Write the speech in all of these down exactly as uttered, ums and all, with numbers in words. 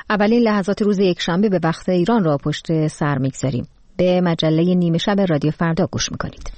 اولین لحظات روز یکشنبه به وقت ایران را پشت سر می‌گذاریم. به مجله نیمه شب رادیو فردا گوش می‌کنید.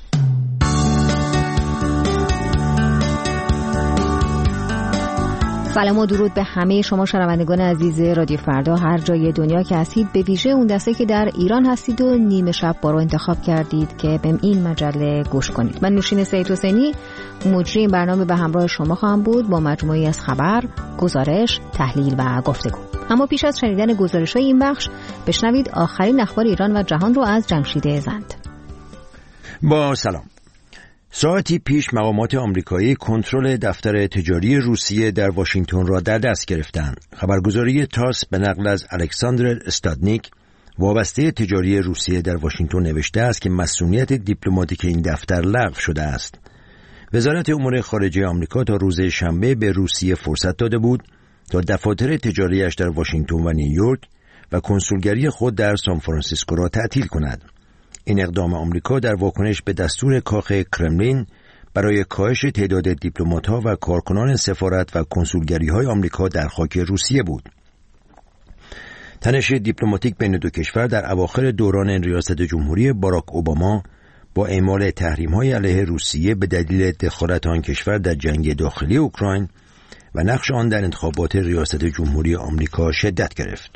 سلام و درود به همه شما شنوندگان عزیز رادیو فردا هر جای دنیا که هستید، به ویژه اون دسته که در ایران هستید و نیمه شب با رو انتخاب کردید که به این مجله گوش کنید. من نوشین سید حسینی مجری این برنامه به همراه شما خواهم بود با مجموعی از خبر، گزارش، تحلیل و گفتگو. اما پیش از شنیدن گزارش‌های این بخش بشنوید آخرین اخبار ایران و جهان رو از جمشید زند. با سلام. ساعتی پیش مقامات آمریکایی کنترل دفتر تجاری روسیه در واشنگتن را در دست گرفتند. خبرگزاری تاس به نقل از الکساندر استادنیک وابسته تجاری روسیه در واشنگتن نوشته است که مسئولیت دیپلماتیک این دفتر لغو شده است. وزارت امور خارجه آمریکا تا روز شنبه به روسیه فرصت داده بود تا دفاتر تجاریش در واشنگتن و نیویورک و کنسولگری خود در سان فرانسیسکو را تعطیل کند. این اقدام آمریکا در واکنش به دستور کاخ کرملین برای کاهش تعداد دیپلمات‌ها و کارکنان سفارت و کنسولگری‌های آمریکا در خاک روسیه بود. تنش دیپلماتیک بین دو کشور در اواخر دوران ریاست جمهوری باراک اوباما با اعمال تحریم‌های علیه روسیه به دلیل دخالت آن کشور در جنگ داخلی اوکراین و نقش آن در انتخابات ریاست جمهوری آمریکا شدت گرفت.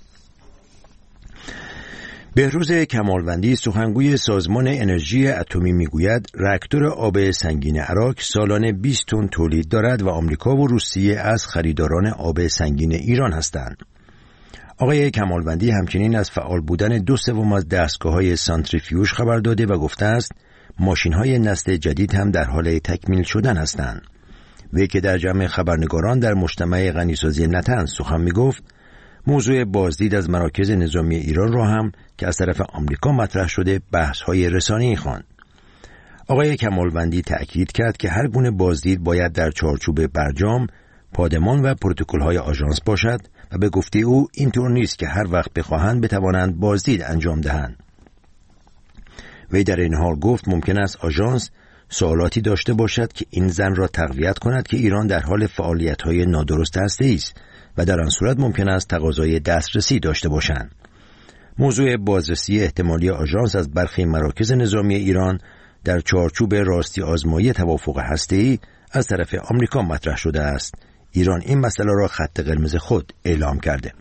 بهروز کمالوندی سخنگوی سازمان انرژی اتمی میگوید راکتور آب سنگین عراق سالانه بیست تن تولید دارد و آمریکا و روسیه از خریداران آب سنگین ایران هستند. آقای کمالوندی همچنین از فعال بودن دو سوم از دستگاه‌های سانتریفیوژ خبر داده و گفته است ماشین‌های نسل جدید هم در حال تکمیل شدن هستند. وی که در جمع خبرنگاران در مجتمع غنیسازی نطنز سخن میگفت، موضوع بازدید از مراکز نظامی ایران را هم که از طرف آمریکا مطرح شده بحث‌های رسانه‌ای خواند. آقای کمالوندی تأکید کرد که هر گونه بازدید باید در چارچوب برجام، پادمان و پروتکل‌های آژانس باشد و به گفته او اینطور نیست که هر وقت بخواهند بتوانند بازدید انجام دهند. وی در این حال گفت ممکن است آژانس سوالاتی داشته باشد که این ظن را تقویت کند که ایران در حال فعالیت‌های نادرست هسته‌ای است و در آن صورت ممکن است تقاضای دسترسی داشته باشند. موضوع بازرسی احتمالی آژانس از برخی مراکز نظامی ایران در چارچوب راستی آزمایی توافق هسته‌ای از طرف آمریکا مطرح شده است. ایران این مسئله را خط قرمز خود اعلام کرده.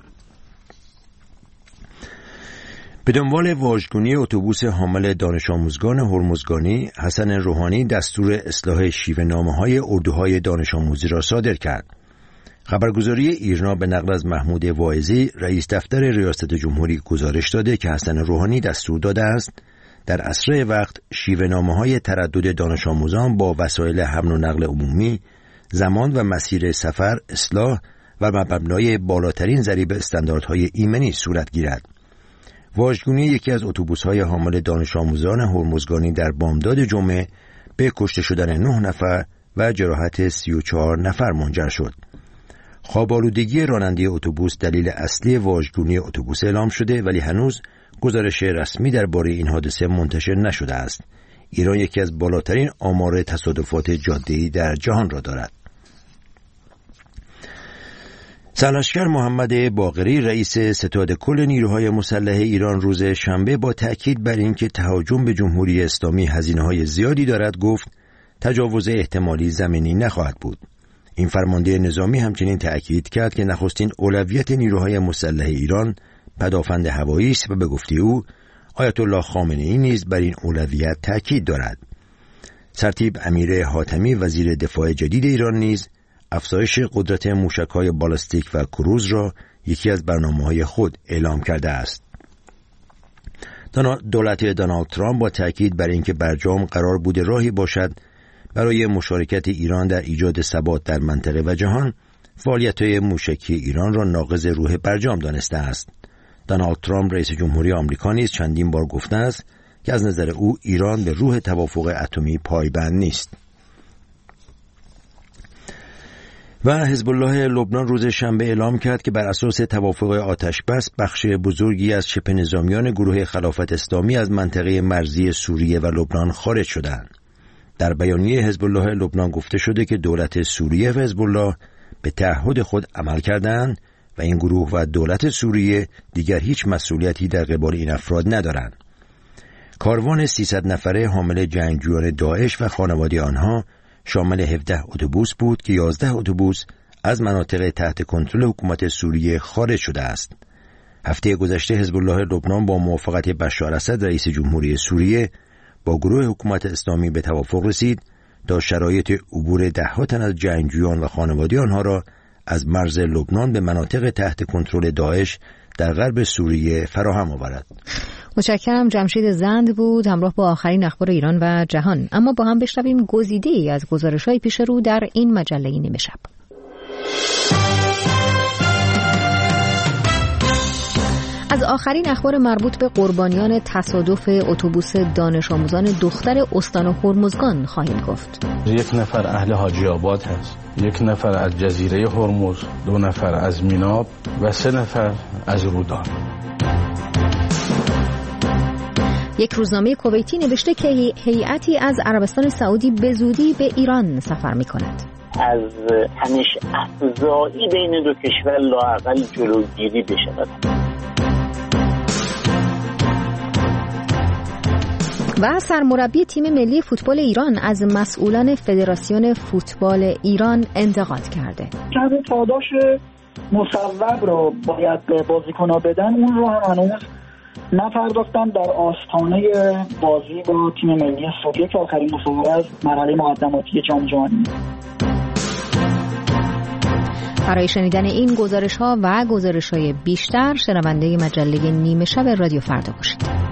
به دنبال واژگونی اتوبوس حامل دانش آموزگان هرمزگانی، حسن روحانی دستور اصلاح شیوه نامه‌های اردوهای دانش آموزی را صادر کرد. خبرگزاری ایرنا به نقل از محمود واعظی رئیس دفتر ریاست جمهوری گزارش داده که حسن روحانی دستور داده است در اسرع وقت شیوه نامه‌های تردد دانش آموزان با وسایل حمل و نقل عمومی، زمان و مسیر سفر اصلاح و بر مبنای بالاترین ضریب استانداردهای ایمنی صورت گیرد. واژگونی یکی از اتوبوس‌های حامل دانش آموزان هرمزگانی در بامداد جمعه به کشته شدن نه نفر و جراحت سی و چهار نفر منجر شد. خواب‌آلودگی راننده اتوبوس دلیل اصلی واژگونی اتوبوس اعلام شده ولی هنوز گزارش رسمی درباره این حادثه منتشر نشده است. ایران یکی از بالاترین آمار تصادفات جاده‌ای در جهان را دارد. سرلشکر محمد باقری رئیس ستاد کل نیروهای مسلح ایران روز شنبه با تأکید بر اینکه تهاجم به جمهوری اسلامی هزینه‌های زیادی دارد گفت تجاوز احتمالی زمینی نخواهد بود. این فرمانده نظامی همچنین تأکید کرد که نخستین اولویت نیروهای مسلح ایران پدافند هوایی است و به گفته او آیت الله خامنه‌ای نیز بر این اولویت تأکید دارد. سرتیپ امیر حاتمی وزیر دفاع جدید ایران نیز افزایش قدرت موشک‌های بالستیک و کروز را یکی از برنامه‌های خود اعلام کرده است. دولت دونالد ترامپ با تأکید بر اینکه برجام قرار بوده راهی باشد برای مشارکت ایران در ایجاد ثبات در منطقه و جهان، فعالیت‌های موشکی ایران را ناقض روح برجام دانسته است. دونالد ترامپ رئیس جمهوری آمریکا نیز چندین بار گفته است که از نظر او ایران به روح توافق اتمی پایبند نیست. و حزب الله لبنان روز شنبه اعلام کرد که بر اساس توافق آتش بس بخش بزرگی از شبه نظامیان گروه خلافت اسلامی از منطقه مرزی سوریه و لبنان خارج شدند. در بیانیه حزب الله لبنان گفته شده که دولت سوریه و حزب الله به تعهد خود عمل کردند و و این گروه و دولت سوریه دیگر هیچ مسئولیتی در قبال این افراد ندارند. کاروان سیصد نفره حامل جنگجویان داعش و خانواده آنها شامل هفده اتوبوس بود که یازده اتوبوس از مناطق تحت کنترل حکومت سوریه خارج شده است. هفته گذشته حزب الله لبنان با موافقت بشار اسد رئیس جمهوری سوریه با گروه حکومت اسلامی به توافق رسید تا شرایط عبور ده‌ها تن از جنگجویان و خانواده آنها را از مرز لبنان به مناطق تحت کنترل داعش در غرب سوریه فراهم آورد. متشکرم. جمشید زند بود همراه با آخرین اخبار ایران و جهان. اما با هم بشنویم گزیده‌ای از گزارش‌های پیش رو در این مجله نیمه شب. از آخرین اخبار مربوط به قربانیان تصادف اتوبوس دانش آموزان دختر استان هرمزگان خواهیم گفت. یک نفر اهل حاجی آباد هست، یک نفر از جزیره هرمز، دو نفر از میناب و سه نفر از رودان. یک روزنامه کویتی نوشته که هیئتی از عربستان سعودی به زودی به ایران سفر می‌کند. از تنش افزایی بین دو کشور لااقل جلوگیری بشود. و سرمربی تیم ملی فوتبال ایران از مسئولان فدراسیون فوتبال ایران انتقاد کرده. چند پاداش مصوب رو باید به بازیکن‌ها بدن، اون رو هم هنوز نپرداختن در آستانه بازی با تیم ملی سوریه که آخرین مسابقه از مرحله مقدماتی جام جهانی. برای شنیدن این گزارش‌ها و گزارش‌های بیشتر شنونده مجله نیمه شب رادیو فردا باشید.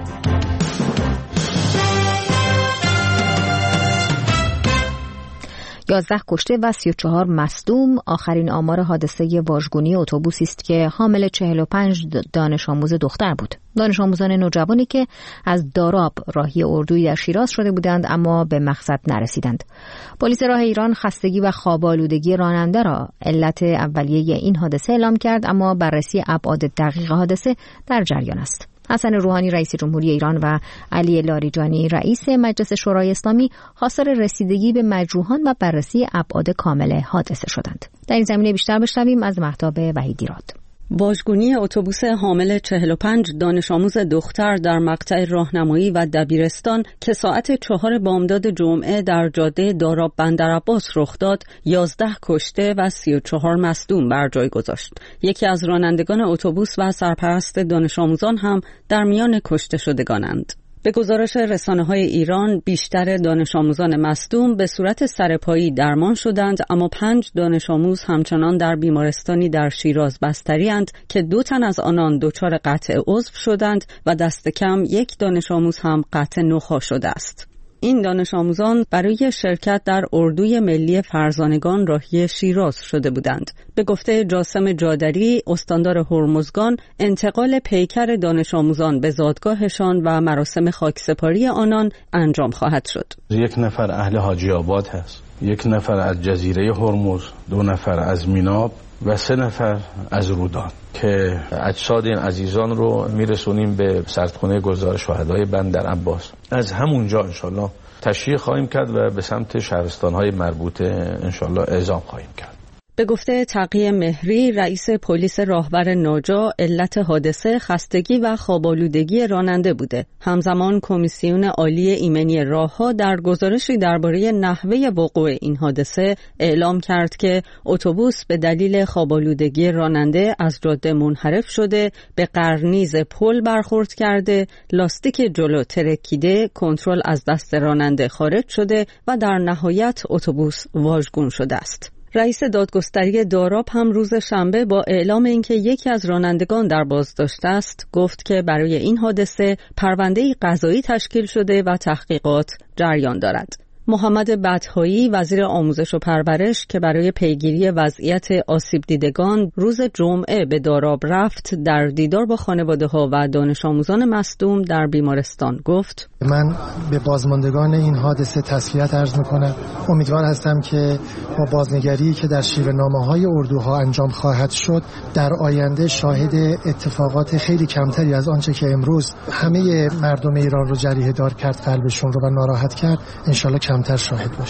یازده کشته و سی و چهار مصدوم آخرین آمار حادثه واژگونی اتوبوسی است که حامل چهل و پنج دانش آموز دختر بود. دانش آموزان نوجوانی که از داراب راهی اردویی در شیراز شده بودند اما به مقصد نرسیدند. پلیس راه ایران خستگی و خواب‌آلودگی راننده را علت اولیه این حادثه اعلام کرد، اما بررسی ابعاد دقیق حادثه در جریان است. حسن روحانی رئیس جمهوری ایران و علی لاریجانی رئیس مجلس شورای اسلامی خواستار رسیدگی به مجروحان و بررسی ابعاد کامل حادثه شدند. در این زمینه بیشتر بشنویم از مهتاب وحیدی راد. واژگونی اتوبوس حامل چهل و پنج دانش آموز دختر در مقطع راهنمایی و دبیرستان که ساعت چهار بامداد جمعه در جاده داراب بندرعباس رخ داد، یازده کشته و سی و چهار مصدوم بر جای گذاشت. یکی از رانندگان اتوبوس و سرپرست دانش آموزان هم در میان کشته شدگانند. به گزارش رسانه‌های ایران بیشتر دانش آموزان مصدوم به صورت سرپایی درمان شدند، اما پنج دانش آموز همچنان در بیمارستانی در شیراز بستری‌اند که دو تن از آنان دچار قطع عضو شدند و دست کم یک دانش آموز هم قطع نخاع شده است. این دانش آموزان برای شرکت در اردوی ملی فرزانگان راهی شیراز شده بودند. به گفته جاسم جادری استاندار هرمزگان، انتقال پیکر دانش آموزان به زادگاهشان و مراسم خاکسپاری آنان انجام خواهد شد. یک نفر اهل حاجی آباد هست، یک نفر از جزیره هرمز، دو نفر از میناب و سه نفر از رودان که اجساد این عزیزان رو میرسونیم به سردخونه گذار شهدای بندرعباس. از همونجا انشالله تشریح خواهیم کرد و به سمت شهرستان‌های مربوطه انشالله اعزام خواهیم کرد. به گفته تقی مهری رئیس پلیس راهور ناجا، علت حادثه خستگی و خواب‌آلودگی راننده بوده. همزمان کمیسیون عالی ایمنی راهها در گزارشی درباره نحوه وقوع این حادثه اعلام کرد که اتوبوس به دلیل خواب‌آلودگی راننده از جاده منحرف شده، به قرنیز پل برخورد کرده، لاستیک جلو ترکیده، کنترل از دست راننده خارج شده و در نهایت اتوبوس واژگون شده است. رئیس دادگستری داراب هم روز شنبه با اعلام اینکه یکی از رانندگان در بازداشت است، گفت که برای این حادثه پرونده‌ای قضایی تشکیل شده و تحقیقات جریان دارد. محمد بدهایی وزیر آموزش و پرورش که برای پیگیری وضعیت آسیب دیدگان روز جمعه به داراب رفت، در دیدار با خانواده‌ها و دانش آموزان مصدوم در بیمارستان گفت: من به بازماندگان این حادثه تسلیت عرض می‌کنم. امیدوار هستم که با بازنگری که در شیوه‌نامه‌های اردوها انجام خواهد شد، در آینده شاهد اتفاقات خیلی کمتری از آنچه که امروز همه مردم ایران رو جریحه دار کرد، قلبشون رو و ناراحت کرد، انشالله کمتر شاهد باشیم.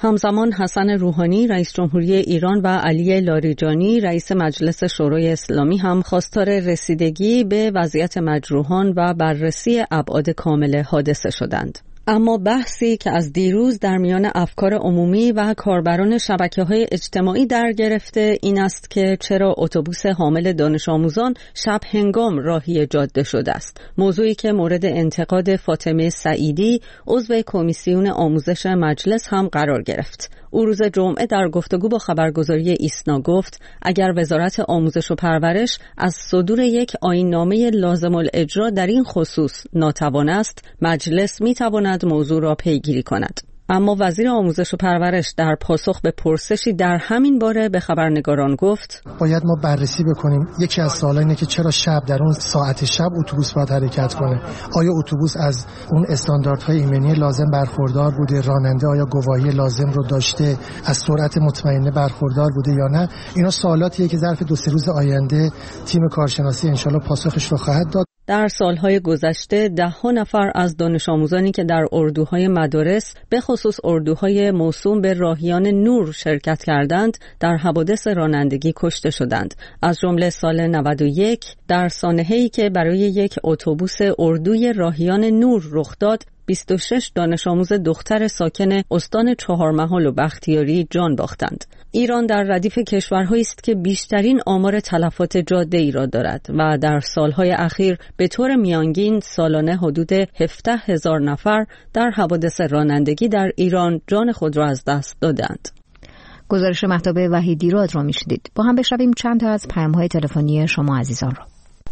همزمان حسن روحانی رئیس جمهوری ایران و علی لاریجانی رئیس مجلس شورای اسلامی هم خواستار رسیدگی به وضعیت مجروحان و بررسی ابعاد کامل حادثه شدند. اما بحثی که از دیروز در میان افکار عمومی و کاربران شبکه‌های اجتماعی در گرفته این است که چرا اتوبوس حامل دانش آموزان شب هنگام راهی جاده شده است. موضوعی که مورد انتقاد فاطمه سعیدی عضو کمیسیون آموزش مجلس هم قرار گرفت. او روز جمعه در گفتگو با خبرگزاری ایسنا گفت اگر وزارت آموزش و پرورش از صدور یک آیین‌نامه لازم الاجرا در این خصوص ناتوان است، مجلس می‌تواند موضوع را پیگیری کند. اما وزیر آموزش و پرورش در پاسخ به پرسشی در همین باره به خبرنگاران گفت باید ما بررسی بکنیم. یکی از سوالا اینه که چرا شب در اون ساعت شب اتوبوس باید حرکت کنه؟ آیا اتوبوس از اون استانداردهای ایمنی لازم برخوردار بوده؟ راننده آیا گواهی لازم رو داشته؟ از سرعت مطمئنه برخوردار بوده یا نه؟ اینا سوالاتیه که ظرف دو سه روز آینده تیم کارشناسی انشالله پاسخش رو خواهد داد. در سالهای گذشته ده ها نفر از دانش آموزانی که در اردوهای مدارس به خصوص اردوهای موسوم به راهیان نور شرکت کردند در حوادث رانندگی کشته شدند. از جمله سال نود و یک در سانحه‌ای که برای یک اتوبوس اردوی راهیان نور رخ داد بیست و شش دانش آموز دختر ساکن استان چهارمحال و بختیاری جان باختند. ایران در ردیف کشورهایی است که بیشترین آمار تلفات جاده‌ای را دارد و در سالهای اخیر به طور میانگین سالانه حدود هفده هزار نفر در حوادث رانندگی در ایران جان خود را از دست دادند. گزارش مهتاب وحیدیراد را میشنیدید. با هم بشنویم چند تا از پیام‌های تلفنی شما عزیزان را.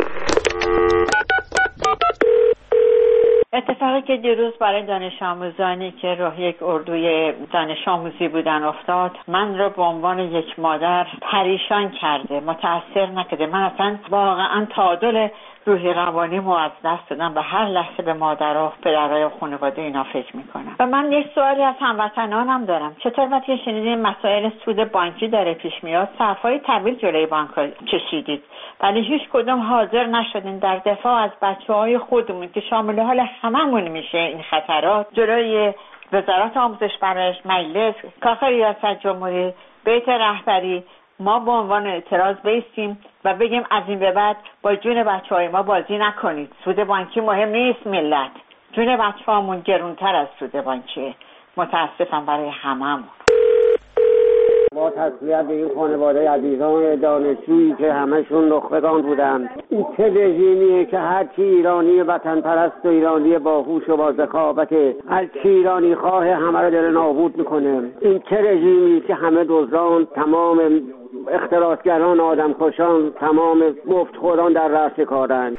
اتفاقی که دیروز برای دانش آموزانی که راه یک اردوی دانش آموزی بودن افتاد من را به عنوان یک مادر پریشان کرده، متأثر نکرده. من اصلا واقعا تعادل روحی روانیمو از دست دادم و هر لحظه به مادرها، پدرهای و خانواده اینا فکر میکنم. و من یک سوالی از هموطنانم دارم. چطور وقتی شنیدین مسائل سود بانکی داره پیش میاد صفهای طویل جلوی بانک کشیدید ولی هیچ کدوم حاضر نشدین در دفاع از بچه‌های خودمون که شامل حال هممون میشه این خطرات جلوی وزارت آموزش پرورش، مجلس، کاخ ریاست جمهوری، بیت رهبری ما به عنوان اعتراض بیستیم و بگیم از این به بعد با جون بچه‌های ما بازی نکنید. سود بانکی مهم نیست ملت. جون بچه‌هامون گرونتر از سود بانکیه. متاسفم برای هممون. با تسلیت به این خانواده عزیزان دانشجویی که همشون نخبگان بودند. این چه رژیمیه که هر کی ایرانی وطن پرست و ایرانی باهوش و با ذکاوت هر کی ایرانی خواه همه رو داره نابود میکنه. این چه رژیمی که همه دزدان، تمام اختلاسگران، آدمکشان، تمام مفتخوران در رأس کارند.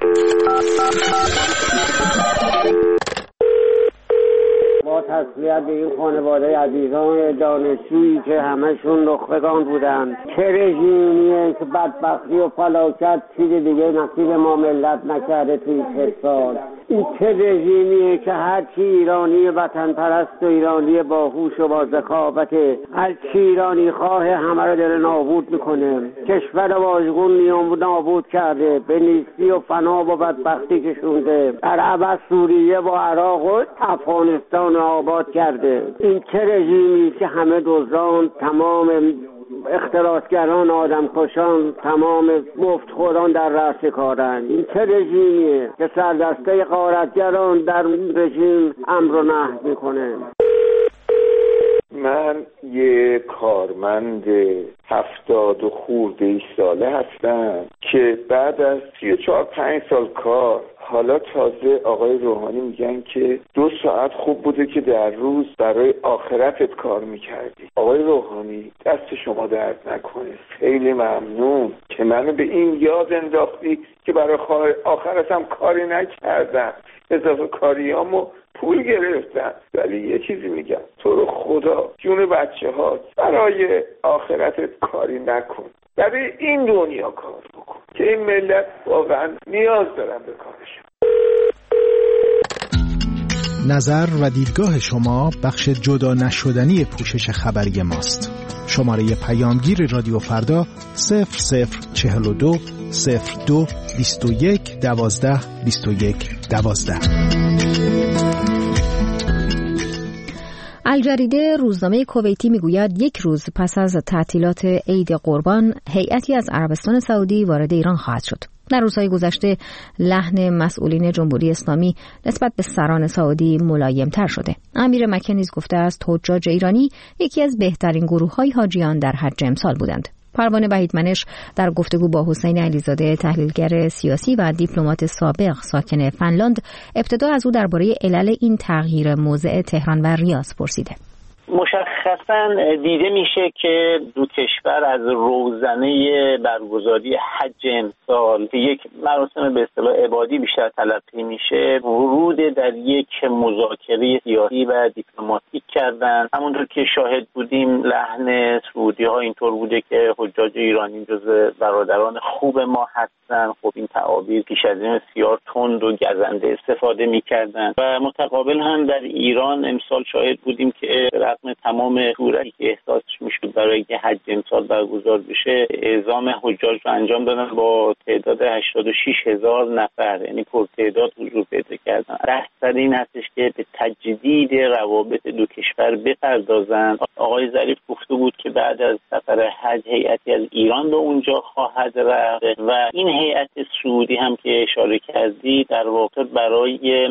با تسلیت به این خانواده عزیزان دانشجویی که همشون نخبگان بودند. چه رژیمیه که بدبختی و فلاکت چیز دیگه نصیب ما ملت نکرده توی چه سال. این چه رژیمیه که هر کی ایرانی وطن پرست و ایرانی باهوش و با ذکاوت هر کی ایرانی خواه همه رو داره نابود میکنه. کشور واژگون نیام نابود کرده، به نیستی و فنا و بدبختی کشونده. در عوض سوریه و عراق و افغانستان آباد کرده. این چه رژیمی که همه دزدان، تمام اختلاسگران، آدمکشان، تمام مفتخوران در رأس کارند. این چه رژیمیه که سردسته غارتگران در رژیم امر و نهی میکنه. من یه کارمند هفتاد و خورده ای ساله هستم که بعد از سی و چهار پنج سال کار حالا تازه آقای روحانی میگن که دو ساعت خوب بوده که در روز برای آخرتت کار میکردی. آقای روحانی دست شما درد نکنه، خیلی ممنون که منو به این یاد انداختی که برای آخرتم کاری نکردم، اضافه کاریامو پول گرفتن. ولی یه چیزی میگم، تو رو خدا جون بچه ها برای آخرتت کاری نکن، برای این دنیا کار بکن که این ملت واقعا نیاز دارن به کارشون. نظر و دیدگاه شما بخش جدا نشدنی پوشش خبری ماست. شماره پیامگیر رادیو فردا صفر صفر چهل و دو صفر دو بیست و یک دوازده بیست و یک دوازده. الجریده روزنامه کویتی میگوید یک روز پس از تعطیلات عید قربان هیئتی از عربستان سعودی وارد ایران خواهد شد. در روزهای گذشته لحن مسئولین جمهوری اسلامی نسبت به سران سعودی ملایم‌تر شده. امیر مکه نیز گفته است حجاج ایرانی یکی از بهترین گروه‌های حاجیان در حج امسال بودند. پروانه وحیدمنش در گفتگو با حسین علیزاده تحلیلگر سیاسی و دیپلمات سابق ساکن فنلاند ابتدا از او درباره علل این تغییر موضع تهران و ریاض پرسیده. مشخصا دیده میشه که دو کشور از روزنه برگزاری حج امسال که یک مراسم به اصطلاح عبادی بیشتر تلقی میشه ورود در یک مذاکره سیاسی و دیپلماتیک کردن. همونطور که شاهد بودیم لحن سعودی ها اینطور بوده که حجاج ایرانی جزو برادران خوب ما هستن. خب این تعابیر پیش از این بسیار تند و گزنده استفاده میکردن و متقابل هم در ایران امسال شاهد بودیم که رغم تمام شورایی که احساس میشد برای که حج امسال برگزار بشه اعزام حجاج رو انجام دادن با تعداد هشتاد و شش هزار نفر، یعنی پرتعداد حضور پیدا کردن. بحث این هستش که به تجدید روابط دو کشور بپردازن. آقای ظریف گفته بود که بعد از سفر حج هیئتی از ایران به اونجا خواهد رفت و این هیئت سعودی هم که اشاره کردی در واقع برای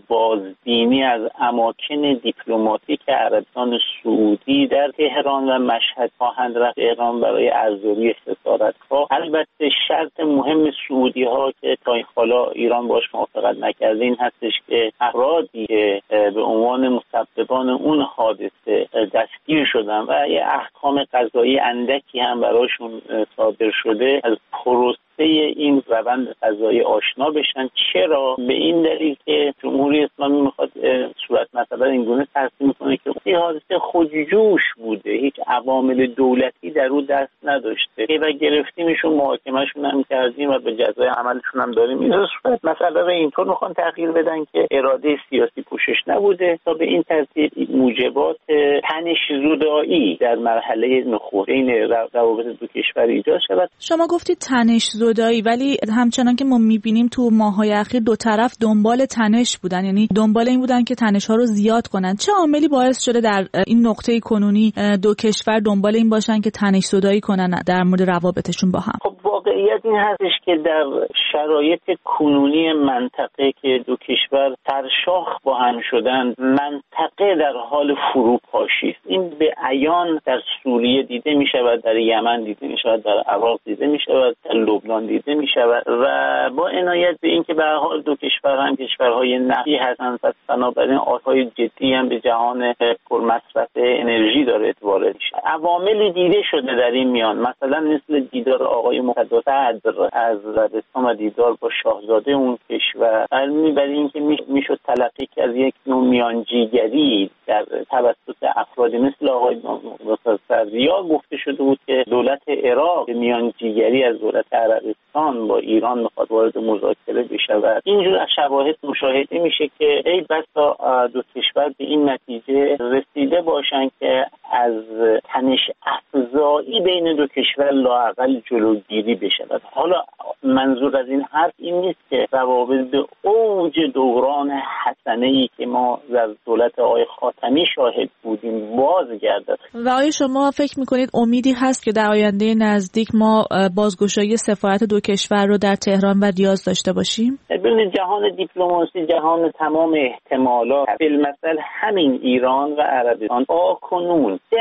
بازبینی از اماکن دیپلماتیک عربستان سعودی در تهران و مشهد خواهند رفت ایران برای ارزیابی سفارت‌ها. البته شرط مهم سعودی ها که تا این حالا ایران باش موافقت نکرده این هستش که افرادی که به عنوان مسببان اون حادثه دستگیر شدن و یه احکام قضایی اندکی هم براشون صادر شده از پروسه این روند قضایی آشنا بشن. چرا؟ به این دلیل که جمهوری اسلامی میخواد صورت مثلا این گونه ترسیم کنه که این حادثه خودجوش بوده، هیچ عوامل دولتی در او دست نداشته و گرفتیمشون محاکمهشون هم کردیم و به جزای عملشون هم داریم. این صورت مثلا رو اینطور میخوان تغییر بدن که اراده سیاسی پوشش نبوده تا به این ترتیب موجبات تنش زدایی در مرحله نخست بین روابط دو کشور ایجاد شود. شما گفتید تنش زدایی، ولی همچنان که ما میبینیم تو ماه‌های اخیر دو طرف دنبال تنش بودن، یعنی دنبال این بودن که تنش‌ها رو زیاد کنن. چه عاملی باعث شده در این نقطه کنونی دو کشور دنبال این باشن که تنش زدایی کنن در مورد روابطشون با هم؟ خب واقعیت این هستش که در شرایط کنونی منطقه که دو کشور سرشاخ با هم شدن، منطقه در حال فروپاشی است. این به عیان در سوریه دیده می‌شود، در یمن دیده می‌شود، در عراق دیده می‌شود، در لبنان دیده می‌شود و با عنایت به اینکه به هر حال دو کشور هم کشورهای نفتی هستند و بنابراین آسیای جدی هم به جهان پرمصرف انرژی داره وارد میشه. عواملی دیده شده در این میان، مثلا مثل دیدار آقای مقدس صدر از عربستان و دیدار با شاهزاده اون کشور، علمی برای اینکه میشد تلقی که از یک نوع میانجیگری در توسط افرادی مثل آقای مقدس صدر یا گفته شده بود که دولت عراق به میانجیگری از دولت عربستان با ایران میخواد وارد مذاکره بشود. اینجور شواهد مشاهده میشه که ای بسا دو کشور به این نتیجه رسیده باشن که از تنش افزایی بین دو کشور لااقل جلوگیری بشود. حالا منظور از این حرف این نیست که روابط به اوج دوران حسنه‌ای که ما در دولت آقای خاتمی شاهد بودیم بازگردد. و آیا شما فکر میکنید امیدی هست که در آینده نزدیک ما بازگشایی سفارت دو کشور رو در تهران و ریاض داشته باشیم؟ ببینید جهان دیپلماسی جهان تمام احتمالات، بالمثل همین ایران و عربستان آکنون سه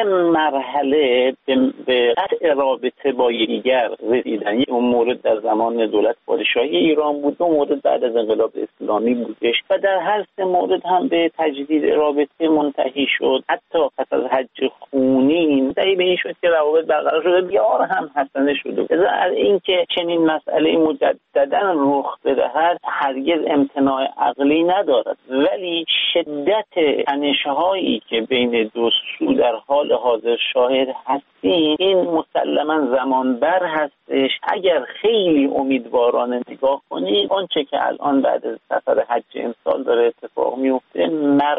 مرحله به قطع رابطه با یکدیگر رسیدن. یک مورد در زمان دولت پادشاهی ایران بود، دو مورد بعد از انقلاب اسلامی بودش و در هر سه مورد هم به تجدید رابطه منتهی شد. حتی پس از حج خونین دایی به این شد که روابط برقرار شده، بیار هم حسنه شده. از اینکه چنین مسئله مجددا رخ بدهد هرگز امتناع عقلی ندارد، ولی شدت تنش‌هایی که بین دو سو در حال حاضر شاهد هستیم این مسلماً زمان بر هستش. اگر خیلی امیدوارانه نگاه کنید آنچه که الان بعد از سفر حج امسال داره اتفاق میفته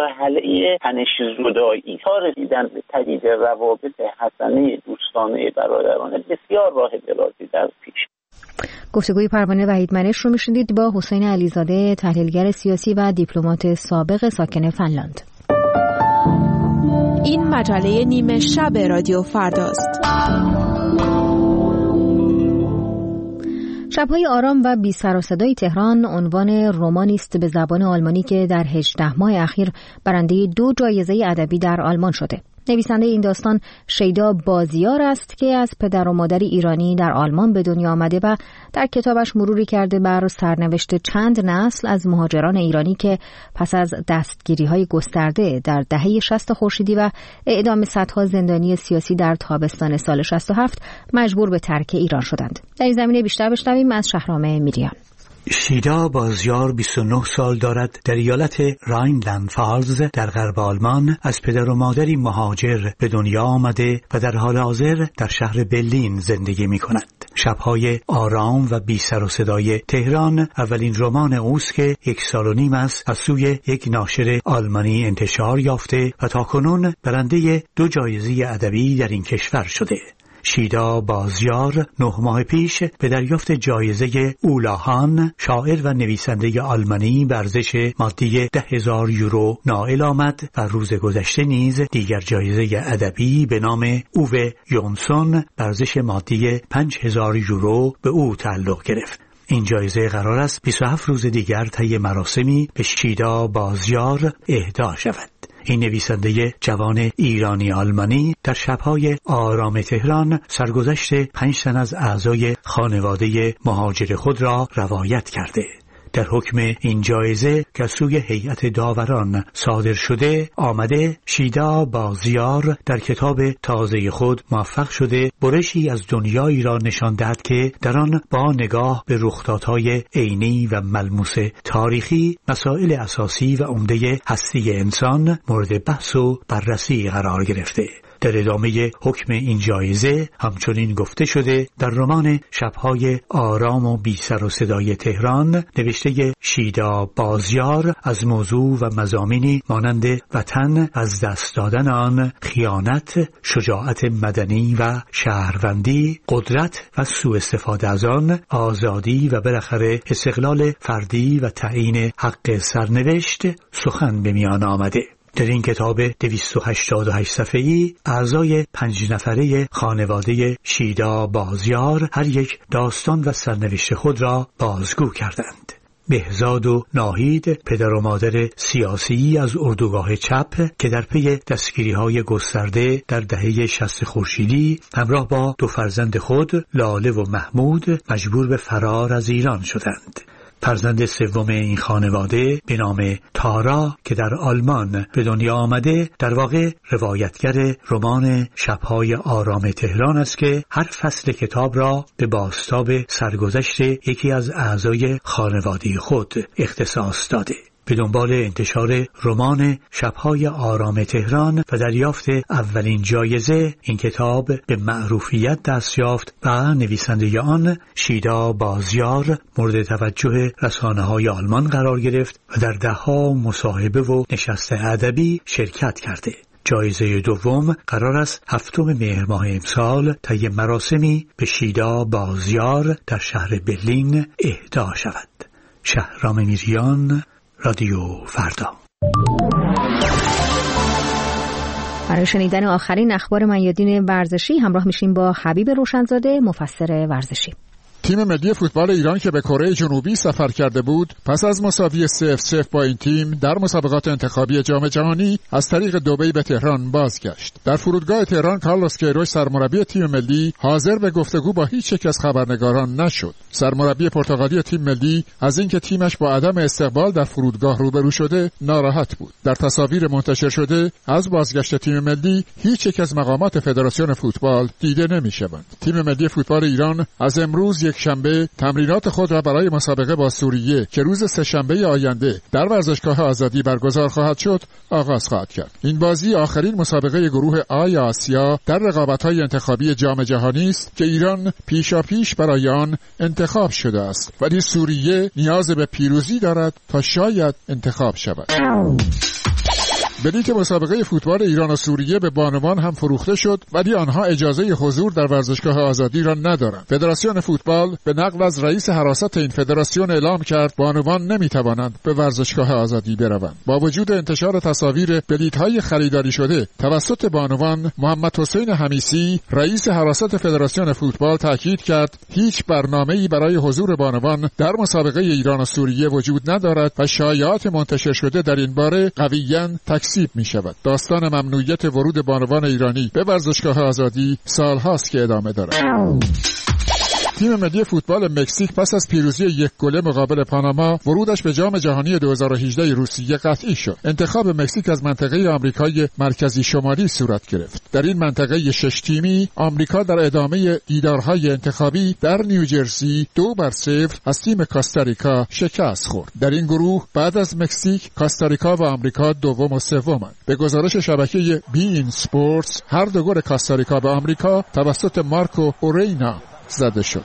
مرحله تنش زدایی تا رسیدن به تجدید روابط حسنه دوستانه برادرانه بسیار راه درازی در پیش. گفتگوی پروانه وحیدمنش رو میشنیدید با حسین علیزاده تحلیلگر سیاسی و دیپلمات سابق ساکن فنلاند. این مجله نیمه شب رادیو فرداست. شب‌های آرام و بی سر و صدای تهران عنوان رمانی است به زبان آلمانی که در هجده ماه اخیر برنده دو جایزه ادبی در آلمان شده. نویسنده این داستان شیدا بازیار است که از پدر و مادری ایرانی در آلمان به دنیا آمده و در کتابش مروری کرده بر سرنوشت چند نسل از مهاجران ایرانی که پس از دستگیری‌های گسترده در دهه شصت خورشیدی و اعدام صدها زندانی سیاسی در تابستان سال شصت و هفت مجبور به ترک ایران شدند. در این زمینه بیشتر بشنویم از شهرام میریان. شیدا بازیار بیست و نه سال دارد. در ایالت راینلند فالز در غرب آلمان از پدر و مادری مهاجر به دنیا آمده و در حال حاضر در شهر برلین زندگی می کند. شب‌های آرام و بی سر و صدای تهران اولین رمان اوست که یک سال و نیم است از سوی یک ناشر آلمانی انتشار یافته و تاکنون برنده دو جایزه ادبی در این کشور شده. شیدا بازیار نه ماه پیش به دریافت جایزه اولاهان شاعر و نویسنده آلمانی به ارزش مادی ده هزار یورو نائل آمد و روز گذشته نیز دیگر جایزه ادبی به نام اووه یونسون به ارزش مادی پنج هزار یورو به او تعلق گرفت. این جایزه قرار است بیست و هفت روز دیگر طی مراسمی به شیدا بازیار اهدا شود. این نویسنده جوان ایرانی آلمانی در شب‌های آرام تهران سرگذشت پنج تن از اعضای خانواده مهاجر خود را روایت کرده. در حکم این جایزه که سوی هیئت داوران صادر شده آمده شیدا بازیار در کتاب تازه خود موفق شده برشی از دنیایی را نشان دهد که در آن با نگاه به رخدادهای عینی و ملموس تاریخی مسائل اساسی و عمده هستی انسان مورد بحث و بررسی قرار گرفته. در ادامه حکم این جایزه همچنین گفته شده در رمان شب‌های آرام و بی سر و صدای تهران نوشته شیدا بازیار از موضوع و مضامینی مانند وطن، از دست دادن آن، خیانت، شجاعت مدنی و شهروندی، قدرت و سوء استفاده از آن، آزادی و بالاخره استقلال فردی و تعیین حق سرنوشت سخن به میان آمده. در این کتاب دویست و هشتاد و هشت صفحه‌ای اعضای پنج نفره خانواده شیدا بازیار هر یک داستان و سرنوشت خود را بازگو کردند. بهزاد و ناهید پدر و مادر سیاسی از اردوگاه چپ که در پی دستگیری‌های گسترده در دهه شصت خورشیدی همراه با دو فرزند خود لاله و محمود مجبور به فرار از ایران شدند. فرزند سوم این خانواده به نام تارا که در آلمان به دنیا آمده در واقع روایتگر رمان شب‌های آرام تهران است که هر فصل کتاب را به بازتاب سرگذشت یکی از اعضای خانواده خود اختصاص داده. به دنبال انتشار رمان شب‌های آرام تهران و دریافت اولین جایزه این کتاب به معروفیت دست یافت و نویسنده آن شیدا بازیار مورد توجه رسانه‌های آلمان قرار گرفت و در ده‌ها مصاحبه و نشست ادبی شرکت کرده. جایزه دوم قرار است هفتم مهر ماه امسال طی مراسمی به شیدا بازیار در شهر برلین اهدا شود. شهرام میریان، رادیو فردا. برای شنیدن آخرین اخبار میادین ورزشی همراه میشیم با حبیب روشنزاده مفسر ورزشی. تیم ملی فوتبال ایران که به کره جنوبی سفر کرده بود پس از مساوی صفر صفر با این تیم در مسابقات انتخابی جام جهانی از طریق دبی به تهران بازگشت. در فرودگاه تهران کارلوس کیروش سرمربی تیم ملی حاضر به گفتگو با هیچ یک از خبرنگاران نشد. سرمربی پرتغالی تیم ملی از اینکه تیمش با عدم استقبال در فرودگاه روبرو شده ناراحت بود. در تصاویر منتشر شده از بازگشت تیم ملی هیچ یک از مقامات فدراسیون فوتبال دیده نمی‌شوند. تیم ملی فوتبال ایران از امروز یک شنبه تمرینات خود را برای مسابقه با سوریه که روز سه‌شنبه آینده در ورزشگاه آزادی برگزار خواهد شد آغاز خواهد کرد. این بازی آخرین مسابقه گروه آ آسیا در رقابت‌های انتخابی جام جهانی است که ایران پیشاپیش برای آن انتخاب شده است، ولی سوریه نیاز به پیروزی دارد تا شاید انتخاب شود. بلیت مسابقه فوتبال ایران و سوریه به بانوان هم فروخته شد، ولی آنها اجازه حضور در ورزشگاه آزادی را ندارند. فدراسیون فوتبال به نقل از رئیس حراست این فدراسیون اعلام کرد بانوان نمیتوانند به ورزشگاه آزادی بروند. با وجود انتشار تصاویر بلیط‌های خریداری شده توسط بانوان، محمد حسین حمیسی رئیس حراست فدراسیون فوتبال تاکید کرد هیچ برنامه‌ای برای حضور بانوان در مسابقه ایران و سوریه وجود ندارد و شایعات منتشر شده در این باره قویاً تکذیب می‌شود. داستان ممنوعیت ورود بانوان ایرانی به ورزشگاه آزادی سال‌هاست که ادامه دارد. تیم ملی فوتبال مکزیک پس از پیروزی یک گله مقابل پاناما ورودش به جام جهانی دو هزار و هجده روسیه قطعی شد. انتخاب مکزیک از منطقه آمریکای مرکزی شمالی صورت گرفت. در این منطقه شش تیمی آمریکا در ادامه دیدارهای انتخابی در نیوجرسی دو بر صفر از تیم کاستاریکا شکست خورد. در این گروه بعد از مکزیک کاستاریکا و آمریکا دوم و سومند. به گزارش شبکه بی این اسپورتس هر دو گل کاستاریکا به آمریکا توسط مارکو اورینا زده شد.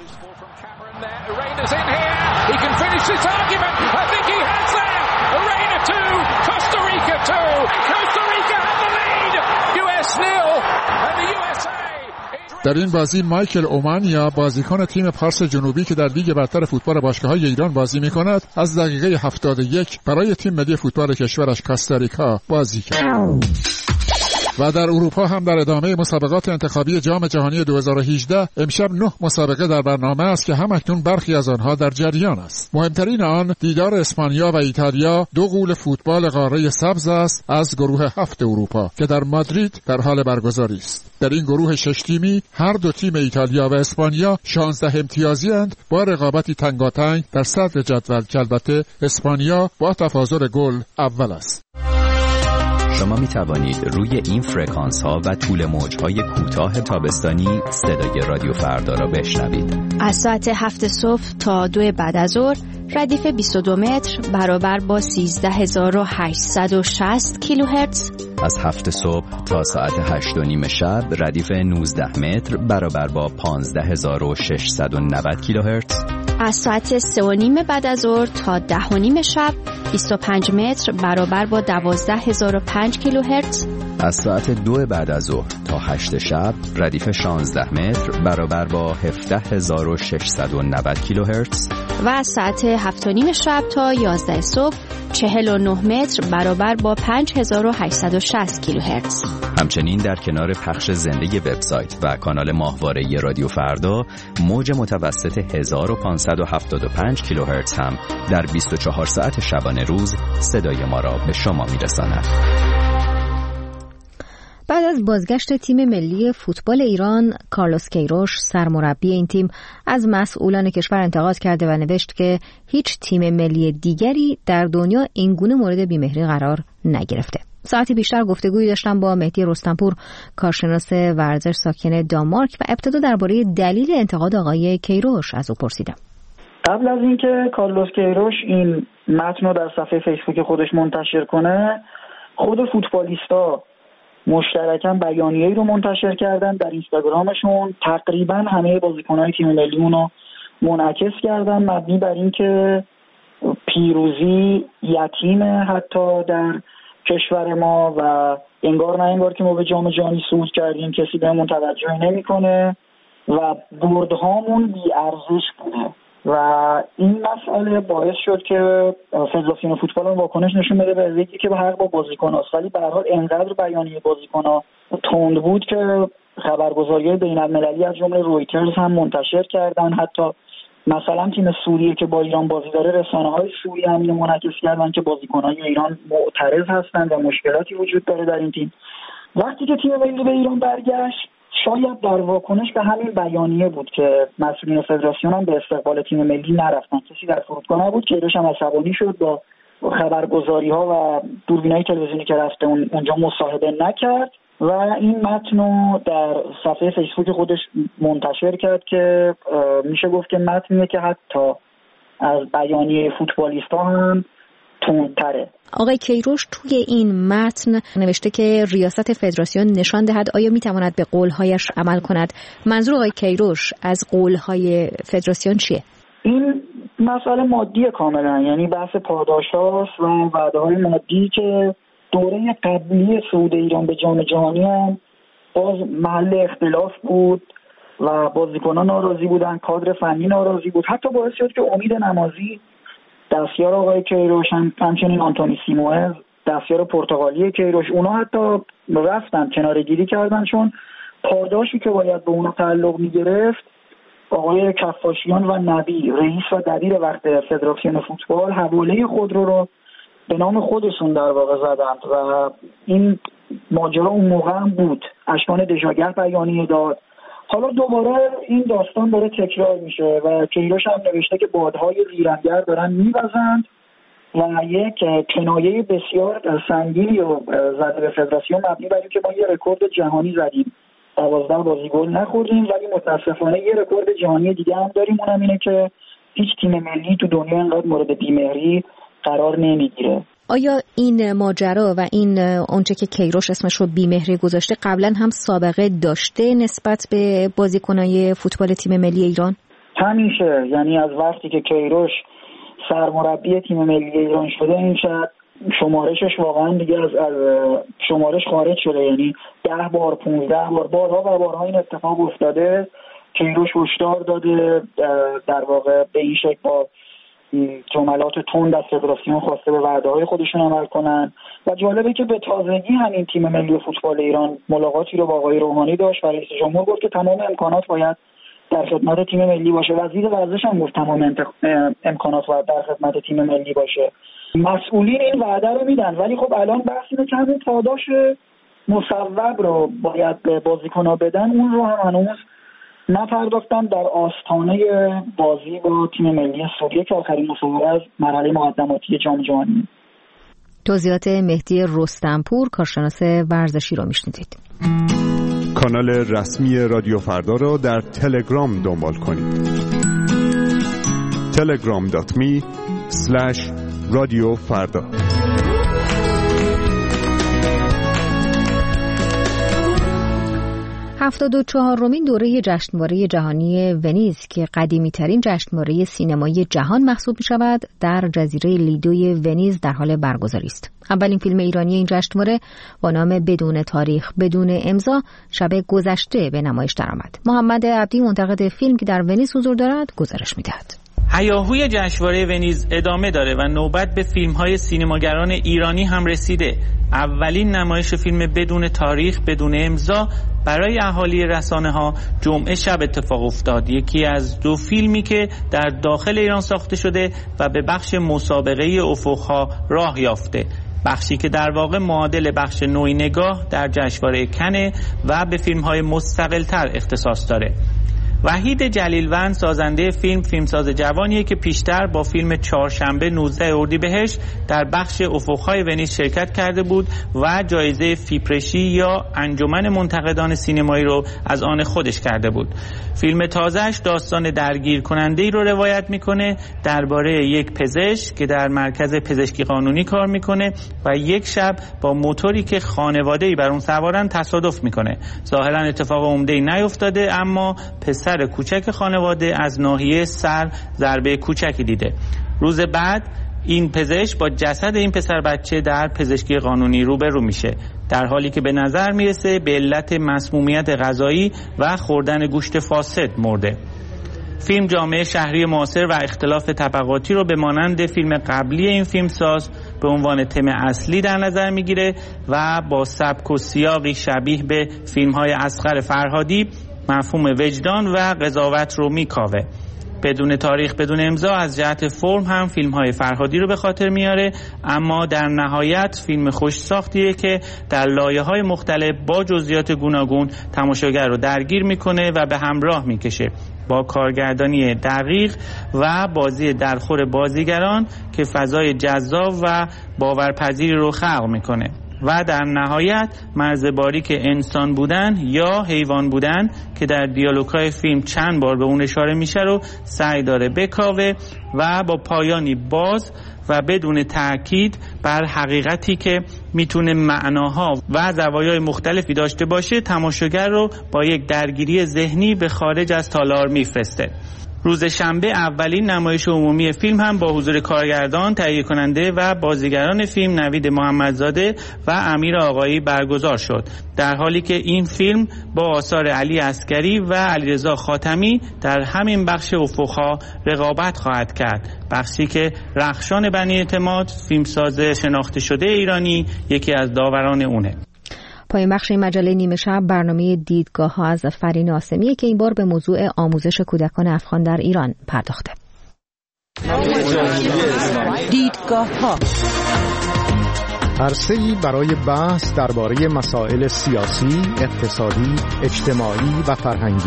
در این بازی مایکل اومانیا بازیکن تیم پارس جنوبی که در لیگ برتر فوتبال باشگاه‌های ایران بازی می‌کند از دقیقه هفتاد و یک برای تیم ملی فوتبال کشورش کاستاریکا بازی کرد. و در اروپا هم در ادامه مسابقات انتخابی جام جهانی دو هزار و هجده امشب نه مسابقه در برنامه است که همکنون برخی از آنها در جریان است. مهمترین آن دیدار اسپانیا و ایتالیا، دو غول فوتبال قاره سبز است از گروه هفت اروپا که در مادرید در حال برگزاری است. در این گروه شش تیمی هر دو تیم ایتالیا و اسپانیا شانزده امتیازی اند با رقابتی تنگاتنگ در صدر جدول که البته اسپانیا با تفاضل گل اول است. شما می توانید روی این فرکانس ها و طول موج های کوتاه تابستانی صدای رادیو فردا را بشنوید. از ساعت هفت صبح تا دو بعد از ظهر ردیف بیست و دو متر برابر با سیزده هزار و هشتصد و شصت کیلوهرتز. از هفت صبح تا ساعت هشت و نیم شب ردیف نوزده متر برابر با پانزده هزار و ششصد و نود کیلوهرتز. از ساعت سه و نیم بعد از ظهر تا ده و نیم شب بیست و پنج متر برابر با دوازده هزار و پنج کیلوهرتز. از ساعت دو بعد از ظهر تا هشت شب ردیف شانزده متر برابر با هفده هزار و ششصد و نود کیلوهرتز. و از ساعت هفت و نیم شب تا یازده صبح چهل و نه متر برابر با پنج هزار و هشتصد و شصت کیلوهرتز. همچنین در کنار پخش زنده وبسایت و کانال ماهواره رادیو فردا موج متوسط هزار و پانصد و هفتاد و پنج کیلوهرتز هم در بیست و چهار ساعت شبانه روز صدای ما را به شما میرساند. بعد از بازگشت تیم ملی فوتبال ایران، کارلوس کیروش سرمربی این تیم از مسئولان کشور انتقاد کرده و نوشت که هیچ تیم ملی دیگری در دنیا اینگونه مورد بیمهری قرار نگرفته. ساعتی بیشتر گفتگویی داشتم با مهدی رستمپور، کارشناس ورزش ساکن دانمارک، و ابتدا درباره دلیل انتقاد آقای کیروش از او پرسیدم. قبل از اینکه کارلوس کیروش این متن رو در صفحه فیسبوک خودش منتشر کنه، خود فوتبالیستا مشترکاً بیانیه‌ای رو منتشر کردن در اینستاگرامشون. تقریباً همه بازیکن‌های تیم ملیمون رو منعکس کردن، مبنی بر اینکه پیروزی یتیمه حتی در کشور ما و انگار نه انگار که ما به جام جهانی صعود کردیم کسی بهمون توجه نمی‌کنه و بردهامون بی‌ارزش بوده و این مسئله باعث شد که فدراسیون فوتبال هم واکنش نشون بده به اینکه که به حق با بازیکن‌ها، ولی به هر حال انقدر بیانیه بازیکن‌ها تند بود که خبرگزاری‌های بین‌المللی از جمله رویترز هم منتشر کردن. حتی مثلا تیم سوریه که با ایران بازی داره، رسانه‌های سوریه هم اینو منعکس کردن که بازیکن‌های ایران معترض هستند و مشکلاتی وجود داره در این تیم. وقتی که تیم ملی به ایران برگشت، شاید در واکنش به همین بیانیه بود که مسئولین فدراسیون هم به استقبال تیم ملی نرفتن. کسی در فرودگاه نبود. کیروش هم عصبانی شد، با خبرگزاری‌ها و دوربینای تلویزیونی که رفته اونجا مصاحبه نکرد و این متن رو در صفحه فیسبوک خودش منتشر کرد که میشه گفت که متنیه که حتی از بیانیه فوتبالیستا هم تندتره. آقای کیروش توی این متن نوشته که ریاست فدراسیون نشان دهد آیا میتواند به قولهایش عمل کند. منظور آقای کیروش از قولهای فدراسیون چیه؟ این مسئله مادیه کاملا، یعنی بحث پاداش‌هاست و وعده‌های مادی که دوره قبلی صعود ایران به جام جهانی هم باز محل اختلاف بود و بازیکنان ناراضی بودن، کادر فنی ناراضی بود. حتی باعث شد که امید نمازی، دستیار آقای کیروش، همچنین آنتونی سیموئز دستیار پرتغالی کیروش، اونا حتی رفتن کناره‌گیری کردن، چون پاداشی که باید به اونا تعلق می‌گرفت آقای کفاشیان و نبی، رئیس و دبیر وقت فدراسیون فوتبال، حواله خودرو رو به نام خودشون در واقع زدند و این ماجرا اون موقع هم بود. اشکان دژاگه بیانیه داد. حالا دوباره این داستان داره تکرار میشه و کیروش هم نوشته که بادهای ویرانگر دارن میوزند و یک کنایه بسیار سنگینی رو زده به فدراسیون، مبنی بر اینکه ما یه رکورد جهانی زدیم، دوازده بازی گل نخوردیم، ولی متاسفانه یه رکورد جهانی دیگه هم داریم، اونم اینه که هیچ تیم ملی تو دنیا اینقدر مورد بیمهری قرار نمیگیره. آیا این ماجرا و این اونچه که کیروش اسمش رو بیمهری گذاشته قبلا هم سابقه داشته نسبت به بازیکنای فوتبال تیم ملی ایران؟ همیشه، یعنی از وقتی که کیروش سرمربی تیم ملی ایران شده این شد شمارشش واقعا دیگه از, از شمارش خارج شده، یعنی ده بار پونزده بار بارها و بارها این اتفاق افتاده. کیروش هشدار داده، در واقع به این شکل با جملات تند از فدراسیون خواسته به وعده‌های خودشون عمل کنن و جالبه که به تازگی همین تیم ملی فوتبال ایران ملاقاتی رو با آقای روحانی داشت و رئیس جمهور گفت که تمام امکانات باید در خدمت تیم ملی باشه. وزیر ورزش هم گفت تمام امکانات باید در خدمت تیم ملی باشه. مسئولین این وعده رو میدن، ولی خب الان بحث اینه که همین پاداش مصوب رو باید به بازیکن‌ها بدن، اون رو هم هنوز نپرداختن در آستانه بازی با تیم ملی سوریه که آخرین مسابقه از مرحله مقدماتی جام جهانی. توضیحات مهدی رستمپور، کارشناس ورزشی رو میشنیدید. کانال رسمی رادیو فردا را در تلگرام دنبال کنید. تلگرام دات می اسلش رادیو فردا. هفتاد و چهارمین دوره جشنواره جهانی ونیز که قدیمی ترین جشنواره سینمایی جهان محسوب می شود در جزیره لیدوی ونیز در حال برگزاری است. اولین فیلم ایرانی این جشنواره با نام بدون تاریخ بدون امضا شب گذشته به نمایش درآمد. محمد عبدی منتقد فیلم که در ونیز حضور دارد گزارش می دهد. هیاهوی جشنواره ونیز ادامه داره و نوبت به فیلم‌های سینماگران ایرانی هم رسیده. اولین نمایش فیلم بدون تاریخ بدون امضا برای اهالی رسانه‌ها جمعه شب اتفاق افتاد. یکی از دو فیلمی که در داخل ایران ساخته شده و به بخش مسابقه افق‌ها راه یافته. بخشی که در واقع معادل بخش نوعی نگاه در جشنواره کنه و به فیلم‌های مستقل‌تر اختصاص داره. وحید جلیلوند سازنده فیلم فیلمساز جوانیه که پیشتر با فیلم چهارشنبه نوزده اردیبهشت در بخش افق‌های ونیز شرکت کرده بود و جایزه فیپرشی یا انجمن منتقدان سینمایی رو از آن خودش کرده بود. فیلم تازهش داستان درگیر کننده‌ای رو روایت میکنه درباره یک پزشک که در مرکز پزشکی قانونی کار میکنه و یک شب با موتوری که خانواده‌ای بر اون سوارن تصادف میکنه. ظاهرا اتفاق عمده‌ای نیفتاده، اما پسر کوچک خانواده از ناحیه سر ضربه کوچکی دیده. روز بعد این پزشک با جسد این پسر بچه در پزشکی قانونی روبرو میشه، در حالی که به نظر میرسه به علت مسمومیت غذایی و خوردن گوشت فاسد مرده. فیلم جامعه شهری معاصر و اختلاف طبقاتی رو به مانند فیلم قبلی این فیلمساز به عنوان تم اصلی در نظر میگیره و با سبک و سیاقی شبیه به فیلم‌های اصغر فرهادی مفهوم وجدان و قضاوت رو میکاوه. بدون تاریخ بدون امضا از جهت فرم هم فیلم‌های فرهادی رو به خاطر میاره، اما در نهایت فیلم خوش ساختیه که در لایه‌های مختلف با جزئیات گوناگون تماشاگر رو درگیر میکنه و به همراه میکشه، با کارگردانی دقیق و بازی درخور بازیگران که فضای جذاب و باورپذیری رو خلق میکنه و در نهایت مرزباری که انسان بودن یا حیوان بودن که در دیالوگ‌های فیلم چند بار به اون اشاره میشه رو سعی داره بکاوه و با پایانی باز و بدون تأکید بر حقیقتی که میتونه معناها و زوایای مختلفی داشته باشه تماشاگر رو با یک درگیری ذهنی به خارج از تالار میفرسته. روز شنبه اولین نمایش عمومی فیلم هم با حضور کارگردان، تهیه کننده و بازیگران فیلم نوید محمدزاده و امیر آقایی برگزار شد، در حالی که این فیلم با آثار علی عسگری و علیرضا خاتمی در همین بخش افق‌ها رقابت خواهد کرد. بخشی که رخشان بنی اعتماد، فیلمساز شناخته شده ایرانی، یکی از داوران اونه. پایان بخش مجله نیمه شب برنامه دیدگاه ها از فرین آسمیه که این بار به موضوع آموزش کودکان افغان در ایران پرداخته. دیدگاه ها عرصه‌ای برای بحث درباره مسائل سیاسی، اقتصادی، اجتماعی و فرهنگی.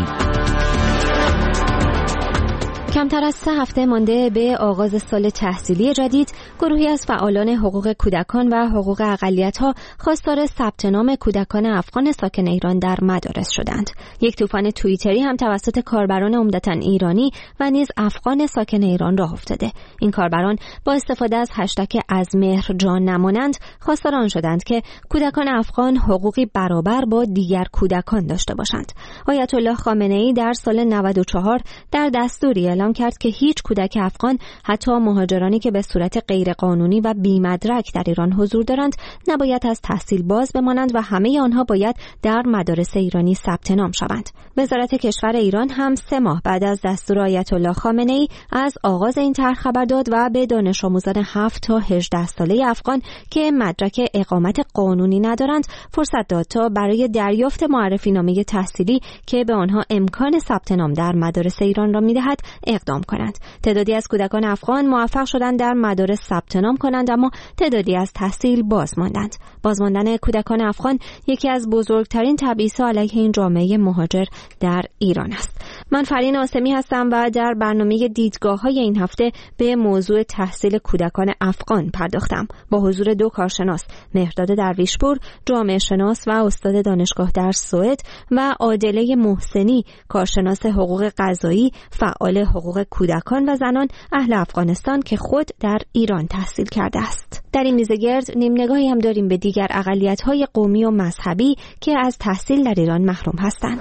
کمتر از سه هفته مانده به آغاز سال تحصیلی جدید، گروهی از فعالان حقوق کودکان و حقوق اقلیت‌ها خواستار ثبت نام کودکان افغان ساکن ایران در مدارس شدند. یک طوفان توییتری هم توسط کاربران عمدتاً ایرانی و نیز افغان ساکن ایران راه افتاده. این کاربران با استفاده از هشتگ از مهر جان نمانند خواستار آن شدند که کودکان افغان حقوقی برابر با دیگر کودکان داشته باشند. آیت الله خامنه‌ای در سال نود و چهار در دستوری اعلام کرد که هیچ کودک افغان، حتی مهاجرانی که به صورت غیرقانونی و بی‌مدرک در ایران حضور دارند، نباید از تحصیل باز بمانند و همه آنها باید در مدارس ایرانی ثبت نام شوند. وزارت کشور ایران هم سه ماه بعد از دستور آیت الله خامنه‌ای از آغاز این طرح خبر داد و به دانش آموزان هفت تا هجده ساله افغان که مدرک اقامت قانونی ندارند فرصت داد تا برای دریافت معرفی نامه تحصیلی که به آنها امکان ثبت نام در مدارس ایران را می‌دهد اقدام کنند. تعدادی از کودکان افغان موفق شدند در مدارس ثبت نام کنند، اما تعدادی از تحصیل باز ماندند. بازماندن کودکان افغان یکی از بزرگترین تبعیض‌ها علیه این جامعه مهاجر در ایران است. من فرین آسمی هستم و در برنامه دیدگاه‌های این هفته به موضوع تحصیل کودکان افغان پرداختم با حضور دو کارشناس، مهرداد درویشپور، جامعه شناس و استاد دانشگاه در سوئد، و عادله محسنی، کارشناس حقوق قضایی، فعال حقوق کودکان و زنان اهل افغانستان که خود در ایران تحصیل کرده است. در این میزگرد نیم نگاهی هم داریم به دیگر اقلیت‌های قومی و مذهبی که از تحصیل در ایران محروم هستند.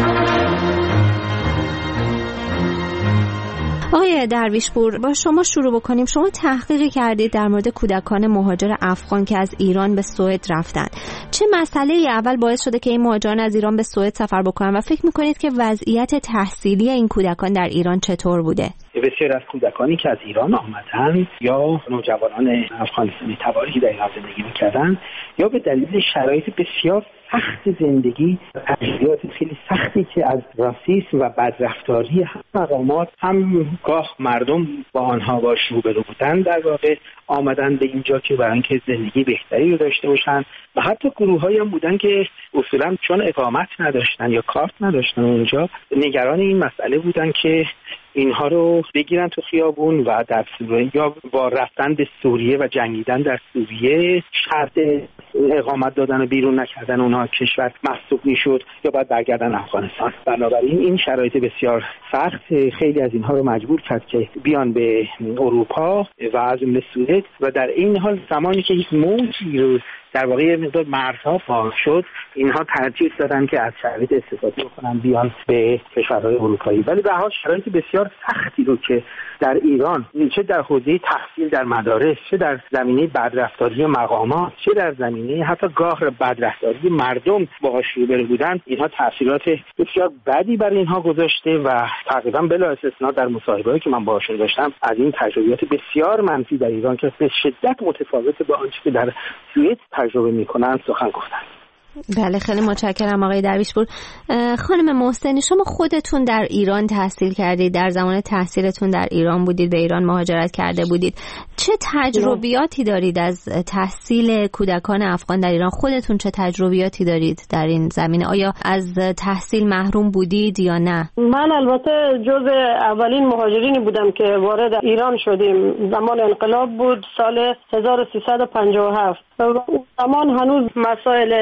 آقای درویشپور، با شما شروع بکنیم. شما تحقیقی کردید در مورد کودکان مهاجر افغان که از ایران به سوئد رفتند. چه مسئله‌ای اول باعث شده که این مهاجران از ایران به سوئد سفر بکنن و فکر می‌کنید که وضعیت تحصیلی این کودکان در ایران چطور بوده؟ بسیار از کودکانی که از ایران آمدن یا نوجوانان افغانستانی تباری که در ایران زندگی می‌کردن، یا به دلیل شرایط بسیار سخت زندگی، تجربیات خیلی سختی که از راسیسم و بدرفتاری هم مقامات هم گاه مردم با آنها با روبرو بودن، در واقع آمدن به اینجا که برای اینکه زندگی بهتری رو داشته باشن، و حتی گروه‌هایی هم بودن که اصولا چون اقامت نداشتن یا کارت نداشتن اونجا، نگران این مسئله بودن که اینها رو بگیرن تو خیابون و در سوریه یا با رفتن به سوریه و جنگیدن در سوریه شرط اقامت دادن و بیرون نکردن اونها کشور مسدود میشد یا باید برگردن افغانستان. بنابراین این شرایط بسیار سخت خیلی از اینها رو مجبور کرد که بیان به اروپا و از جمله سوئد، و در این حال زمانی که هیچ موجی رو در واقع یه مقدار مرزها باز شد، اینها ترجیح دادن که از شرایط استفاده بکنن بیان به کشورهای اروپایی. ولی به هر حال شرایط بسیار سختی رو که در ایران، چه در حوزه تحصیل در مدارس، چه در زمینه بدرفتاری مقامات، چه در زمینه حتی گاه بدرفتاری مردم باهاش روبرو بودن، اینها تاثیرات بسیار بدی بر اینها گذاشته و تقریبا بلا استثنا در مصاحبه‌ای که من باهاشون داشتم از این تجربیات بسیار منفی در ایران که به شدت متفاوت با آنچه که در سوئد تجربه میکنن سخن گفتن. بله، خیلی متشکرم آقای درویشپور. خانم محسنی، شما خودتون در ایران تحصیل کردید، در زمان تحصیلتون در ایران بودید، به ایران مهاجرت کرده بودید. چه تجربیاتی دارید از تحصیل کودکان افغان در ایران؟ خودتون چه تجربیاتی دارید در این زمینه؟ آیا از تحصیل محروم بودید یا نه؟ من البته جز اولین مهاجرینی بودم که وارد ایران شدیم. زمان انقلاب بود، سال هزار و سیصد و پنجاه و هفت. اون زمان هنوز مسائل خاص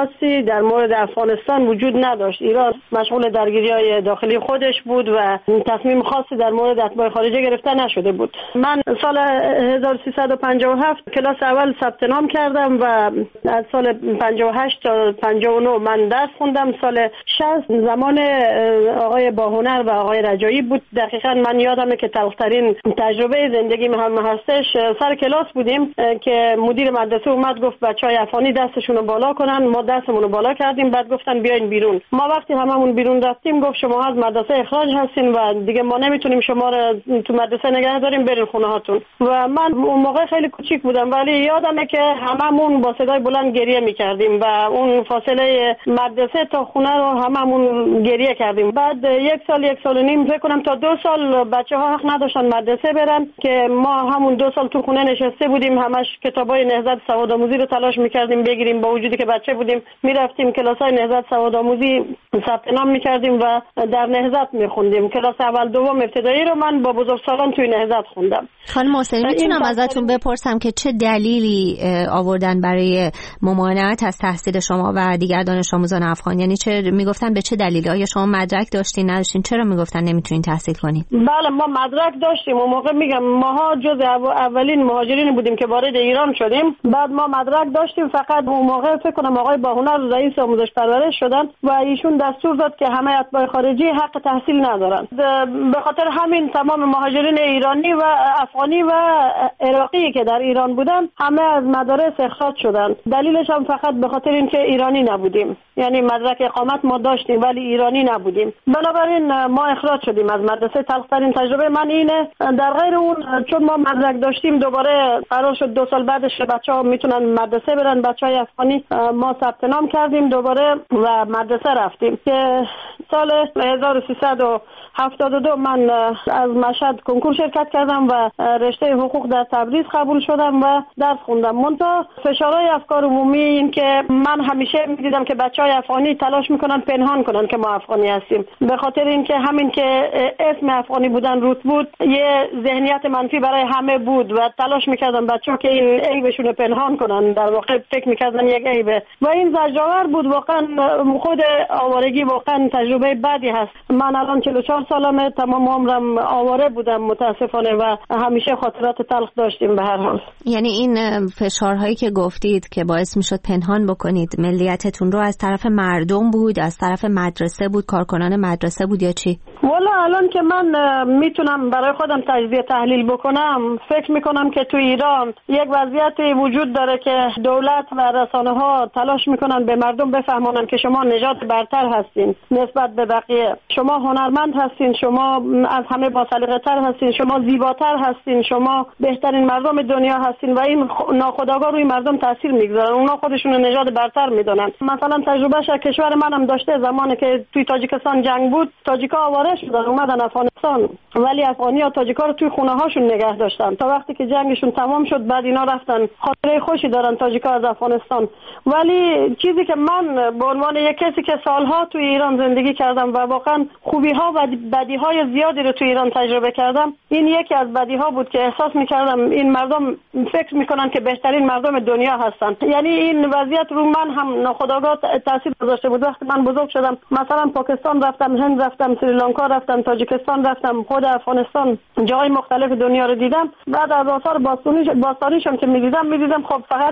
خاصی در مورد افغانستان وجود نداشت. ایران مشغول درگیری‌های داخلی خودش بود و تصمیم خاصی در مورد اتباع خارجی گرفته نشده بود. من سال هزار و سیصد و پنجاه و هفت کلاس اول ثبت نام کردم و از سال پنجاه و هشت تا پنجاه و نه من درس خوندم. سال شصت زمان آقای باهنر و آقای رجایی بود. دقیقاً من یادمه که تلخترین تجربه زندگی هم هستش. سر کلاس بودیم که مدیر مدرسه اومد گفت بچهای افغانی دستشون رو بالا کنن. ما دستمون رو بالا کردیم، بعد گفتن بیاین بیرون. ما وقتی هممون بیرون رفتیم گفت شما از مدرسه اخراج هستین و دیگه ما نمیتونیم شما رو تو مدرسه نگه داریم، برین خونه هاتون. و من اون موقع خیلی کوچیک بودم ولی یادمه که هممون با صدای بلند گریه میکردیم و اون فاصله مدرسه تا خونه رو هممون گریه کردیم. بعد یک سال یک سال و نیم فکر کنم تا دو سال بچه‌ها حق نداشتن مدرسه برن که ما همون دو سال تو خونه نشسته بودیم، همش کتابای نهضت سوادآموزی رو تلاش میکردیم بگیریم. با وجودی که بچه بودیم میرفتیم کلاسای نهضت سوادآموزی ثبت نام میکردیم و در نهضت میخوندیم. کلاس اول دوم ابتدایی رو من با بزرگسالان توی نهضت خوندم. خانم محسنی میتونم ازتون بپرسم که چه دلیلی آوردن برای ممانعت از تحصیل شما و دیگر دانش آموزان افغان؟ یعنی چه میگفتن به چه دلیلی؟ آیا شما مدرک داشتین نداشتین؟ چرا میگفتن نمیتونین تحصیل کنین؟ بله ما مدرک داشتیم. اون موقع میگم ماها جز اولین مهاجرین بودیم که وارد ایران شدیم. بعد ما مدرک داشتیم، فقط اون موقع فکر کنم آقای باهنر رئیس آموزش پرورش شدن و ایشون دستور داد که همه اتباع خارجی حق تحصیل ندارن. به خاطر همین تمام مهاجرین ایرانی و افغانی و عراقی که در ایران بودن همه از مدارس اخراج شدن. دلیلش هم فقط به خاطر اینکه ایرانی نبودیم، یعنی مدرک اقامت ما داشتیم ولی ایرانی نبودیم. بنابراین ما اخراج شدیم از مدرسه. تلخترین تجربه من اینه. در غیر اون چون ما مدرک داشتیم دوباره قرار شد دو سال بعدش بچه‌ها میتونن مدرسه برن. بچهای افغانی ما ثبت نام کردیم دوباره و مدرسه رفتیم که سال هزار و سیصد و هفتاد و دو من از مشهد کنکور شرکت کردم و رشته حقوق در تبریز قبول شدم و درس خوندم. منتها فشارهای افکار عمومی این که من همیشه میدیدم که بچهای افغانی تلاش میکنن پنهان کنن که ما افغانی هستیم، به خاطر اینکه همین که اسم افغانی بودن روت بود یه ذهنیت منفی برای همه بود و تلاش میکردن بچه‌ها که این عیبشون رو پنهان کنن. در واقع فکر میکردن یک عیبه و این زجرآور بود. واقعا خود آوارگی واقعا تجربه بدی هست. من الان چهل و چهار سالمه، تمام عمرم آواره بودم متاسفانه و همیشه خاطرات تلخ داشتیم. به هر حال یعنی این فشارهایی که گفتید که باعث میشد پنهان بکنید ملیتتون رو از طرف مردم بود، از طرف مدرسه بود، کارکنان مدرسه بود یا چی؟ والا الان که من میتونم برای خودم تجزیه تحلیل بکنم فکر میکنم که تو ایران یک وضعیتی وجود داره که دولت و رسانه ها تلاش میکنن به مردم بفهمونن که شما نژاد برتر هستین نسبت به بقیه، شما هنرمند هستین، شما از همه با سلیقه تر هستین، شما زیباتر هستین، شما بهترین مردم دنیا هستین و این ناخودآگاه روی مردم تاثیر میگذارن. اونا خودشون نژاد برتر میدونن. مثلا تجربهش کشور منم داشته. زمانی که توی تاجیکستان جنگ بود تاجیکا آواره شدن اومدن افغانستان ولی افغانی‌ها تاجیکا رو توی خونه هاشون نگه داشتن تا وقتی که جنگشون تمام شد. بعد اینا رفتن. خاطره خوشی دارن تاجیکا از افغانستان. ولی چیزی که من به عنوان یک کسی که سالها توی ایران زندگی کردم و واقعا خوبی‌ها و بدی‌های زیادی رو توی ایران تجربه کردم، این یکی از بدی‌ها بود که احساس می‌کردم این مردم فکر می‌کنن که بهترین مردم دنیا هستن. یعنی این وضعیت رو من هم ناخودآگاه تاثیر گذاشته بود. وقتی من بزرگ شدم مثلا پاکستان رفتم، هند رفتم، سریلانکا رفتم، تاجیکستان رفتم، خود افغانستان، جای مختلف دنیا رو دیدم. بعد از آثار باستانیش باستانیشم که می‌دیدم می‌دیدم خب فقط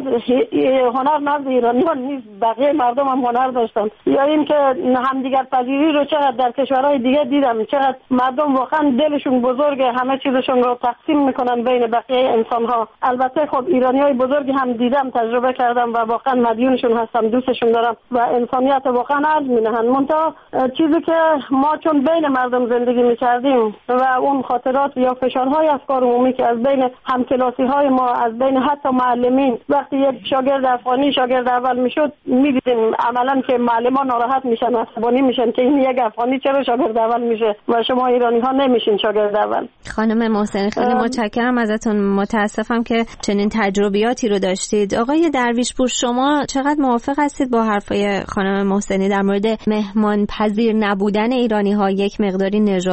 هنر نزد ایرانیان نیست، بقیه مردم هم هنر داشتن. یا این که همدیگر پذیری رو چقدر در کشورهای دیگه دیدم، چقدر مردم واقعا دلشون بزرگه، همه چیزشون رو تقسیم میکنن بین بقیه انسان‌ها. البته خب ایرانیای بزرگی هم دیدم، تجربه کردم و واقعا مدیونشون هستم، دوستشون دارم و انسانیت واقعا ارج می‌نهن. منتها چیزی که ما چون بین مردم زندگی می‌کردیم و اون خاطرات یا فشارهای افکار عمومی که از بین همکلاسی‌های ما، از بین حتی معلمین، وقتی یک شاگرد افغانی شاگرد اول میشد می‌دیدیم عملاً که معلمان ناراحت میشن، عصبانی میشن که این یک افغانی چرا شاگرد اول میشه و شما ایرانی‌ها نمیشین شاگرد اول. خانم محسنی خیلی متشکرم ازتون. متاسفم که چنین تجربیاتی رو داشتید. آقای درویشپور شما چقدر موافق هستید با حرفای خانم محسنی در مورد مهمان پذیر نبودن ایرانی‌ها، یک مقداری نژاد پرستی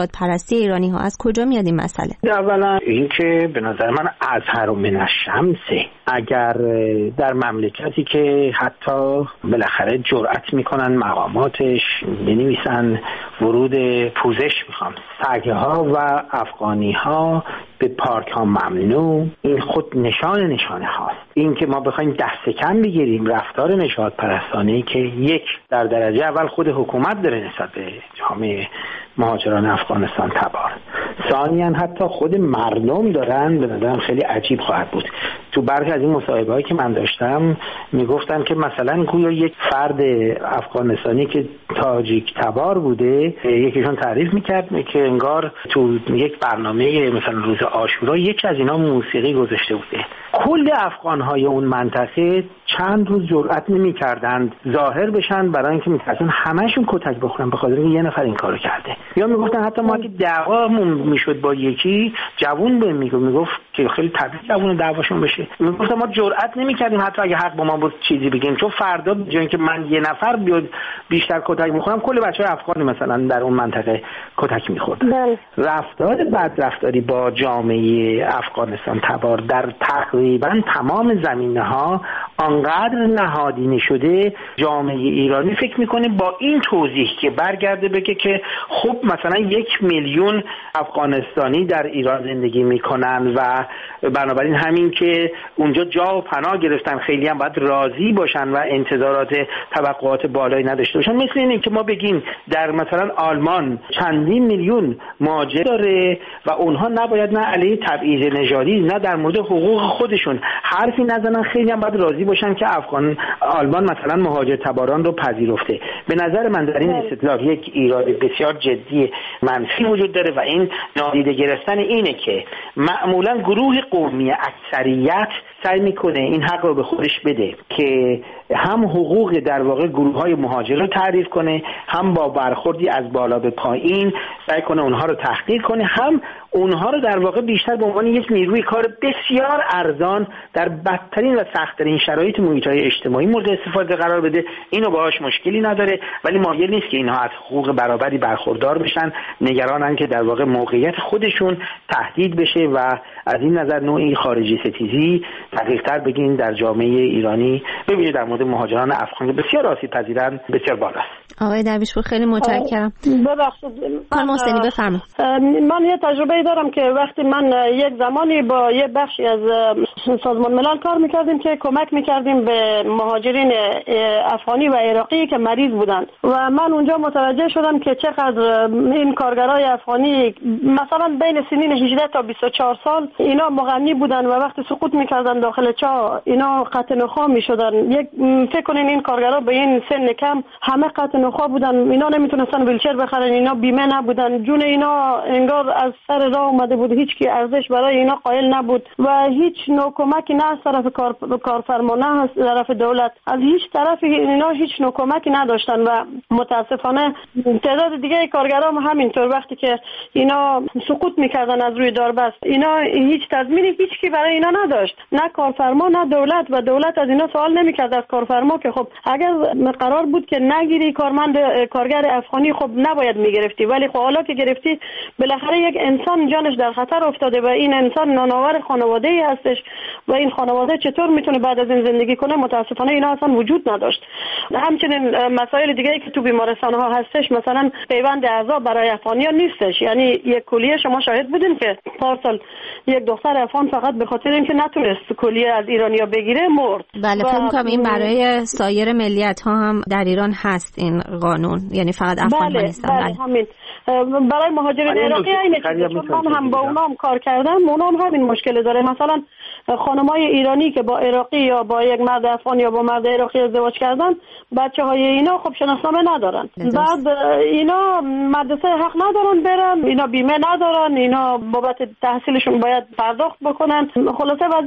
هستی ایرانی ها؟ از کجا میاد این مسئله؟ اولا اینکه به نظر من ازهر من الشمس، اگر در مملکتی که حتی بالاخره جرأت میکنن مقاماتش بنویسن ورود پوزش میخوام، سگه ها و افغانی ها به پارک ها ممنوع، این خود نشان نشانه هاست. این که ما بخوایم دست کم بگیریم رفتار نژاد پرستانه‌ای که یک در درجه اول خود حکومت داره نسبت به جامعه مهاجران افغانستان تبار، ثانیاً حتی خود مردم دارن، به نظرم خیلی عجیب خواهد بود. تو برخی از این مصاحبه‌هایی که من داشتم میگفتن که مثلا گویا یک فرد افغانستانی که تاجیک تبار بوده، یکیشون تعریف میکرد که انگار تو یک برنامه مثلا روز عاشورا یکی از اینا موسیقی گذاشته بوده. کل افغان‌های اون منطقه چند روز جرئت نمی‌کردند ظاهر بشن برای اینکه می‌ترسن همه‌شون کتک بخورن به خاطر اینکه یه نفر این کارو کرده. یا میگفتن حتی ما که دعوامون میشد با یکی جوون بهم میگفت میگفت که خیلی طبیعی جوون دعواشون بشه، میگفتن ما جرئت نمی‌کردیم حتی اگه حق با ما بود چیزی بگیم، چون فردا به جای اینکه من یه نفر بیاد بیشتر کتک می‌خورم، کل بچه‌های افغانی مثلا در اون منطقه کتک می‌خوردن. رفتار بدرفتاری با جامعه افغانستان تبار در تقریبا تمام زمینه‌ها آنقدر نهادینه شده، جامعه ایرانی فکر میکنه با این توضیح که برگرده بگه که خب مثلا یک میلیون افغانستانی در ایران زندگی میکنن و بنابراین همین که اونجا جا و پناه گرفتن خیلی هم باید راضی باشن و انتظارات توقعات بالایی نداشته باشن. مثل اینه که ما بگیم در مثلا آلمان چندین میلیون مهاجر داره و اونها نباید نه علیه تبعیض نژادی نه در مورد حقوق خودشون حرفی نزنن، خیلی هم باید راضی باشن که افغان آلمان مثلا مهاجر تباران رو پذیرفته. به نظر من در این استدلال یک ایراد بسیار جدی منفی وجود داره و این نادیده گرفتن اینه که معمولا گروه قومی اکثریت سعی میکنه این حق رو به خودش بده که هم حقوق در واقع گروه‌های مهاجر رو تعریف کنه، هم با برخوردی از بالا به پایین سعی کنه اونها رو تحقیر کنه، هم اونها رو در واقع بیشتر به عنوان یک نیروی کار بسیار ارزان در بدترین و سخت‌ترین شرایط محیط‌های اجتماعی مورد استفاده قرار بده. اینو باهاش مشکلی نداره، ولی مایل نیست که اینها از حقوق برابری برخوردار بشن، نگرانن که در واقع موقعیت خودشون تهدید بشه و از این نظر نوعی خارجی ستیزی دقیق‌تر بگین در جامعه ایرانی ببینید در مورد مهاجران افغان که بسیار آسیب پذیرن بسیار بالاست. آقای درویشپور خیلی متشکرم. ببخشید من محسنی بفرمایید. من یه تجربه دارم که وقتی من یک زمانی با یه بخشی از سازمان ملل کار میکردیم که کمک میکردیم به مهاجرین افغانی و عراقی که مریض بودن و من اونجا متوجه شدم که چقدر این کارگرای افغانی مثلا بین سنین هجده تا بیست و چهار سال اینا مغنی بودن و وقتی سقوط میکردن داخل چاه اینا قطع نخا میشدن. یک فکر کنین این کارگرا به این سن کم همه قطع نخا بودن، اینا نمیتونستن ویلچر بخرن، اینا بیمه نبودن، جون اینا انگار از سر راه اومده بود، هیچ کی ارزش برای اینا قائل نبود و هیچ نوع کمکی نه از طرف کار کارفرما نه از طرف دولت، از هیچ طرف اینا هیچ نوع کمکی نداشتن و متاسفانه تعداد دیگه کارگرا هم همینطور وقتی که اینا سقوط میکردن از روی داربست اینا هیچ تضمینی هیچ کی برای اینا نداشت، نه کارفرما نه دولت و دولت از اینا سوال نمیکرد از کارفرما که خب اگر قرار بود که نگیری کارمند کارگر افغانی خب نباید میگرفتی، ولی خب حالا که گرفتی بالاخره یک انسان جانش در خطر افتاده و این انسان نانآور خانواده‌ای هستش و این خانواده چطور میتونه بعد از این زندگی کنه؟ متاسفانه اینا اصلا وجود نداشت. همچنین مسائل دیگه‌ای که تو بیمارستان‌ها هستش مثلا پیوند اعضا برای افغانی‌ها نیستش، یعنی یک کلیه شما شاهد بودین که پارسال یک دختر افغان فقط به خاطر اینکه نتونست کلیه از ایرانی‌ها بگیره مرد. بله فکر می‌کنم این برای سایر ملیت‌ها هم در ایران هست این قانون، یعنی فقط افغان‌ها بله، نیستن. بله, بله. همین برای مهاجرین عراقی اینه که من هم با اونام کار کردم، اونام همین مشکل داره. مثلا خانمای ایرانی که با عراقی یا با یک مرد افغان یا با مرد عراقی ازدواج کردن، بچه‌های اینا خب شناسنامه ندارن، بعد اینا مدرسه حق ندارن برن، اینا بیمه ندارن، اینا بابت تحصیلشون باید پرداخت بکنن. خلاصه وضعیت همینه.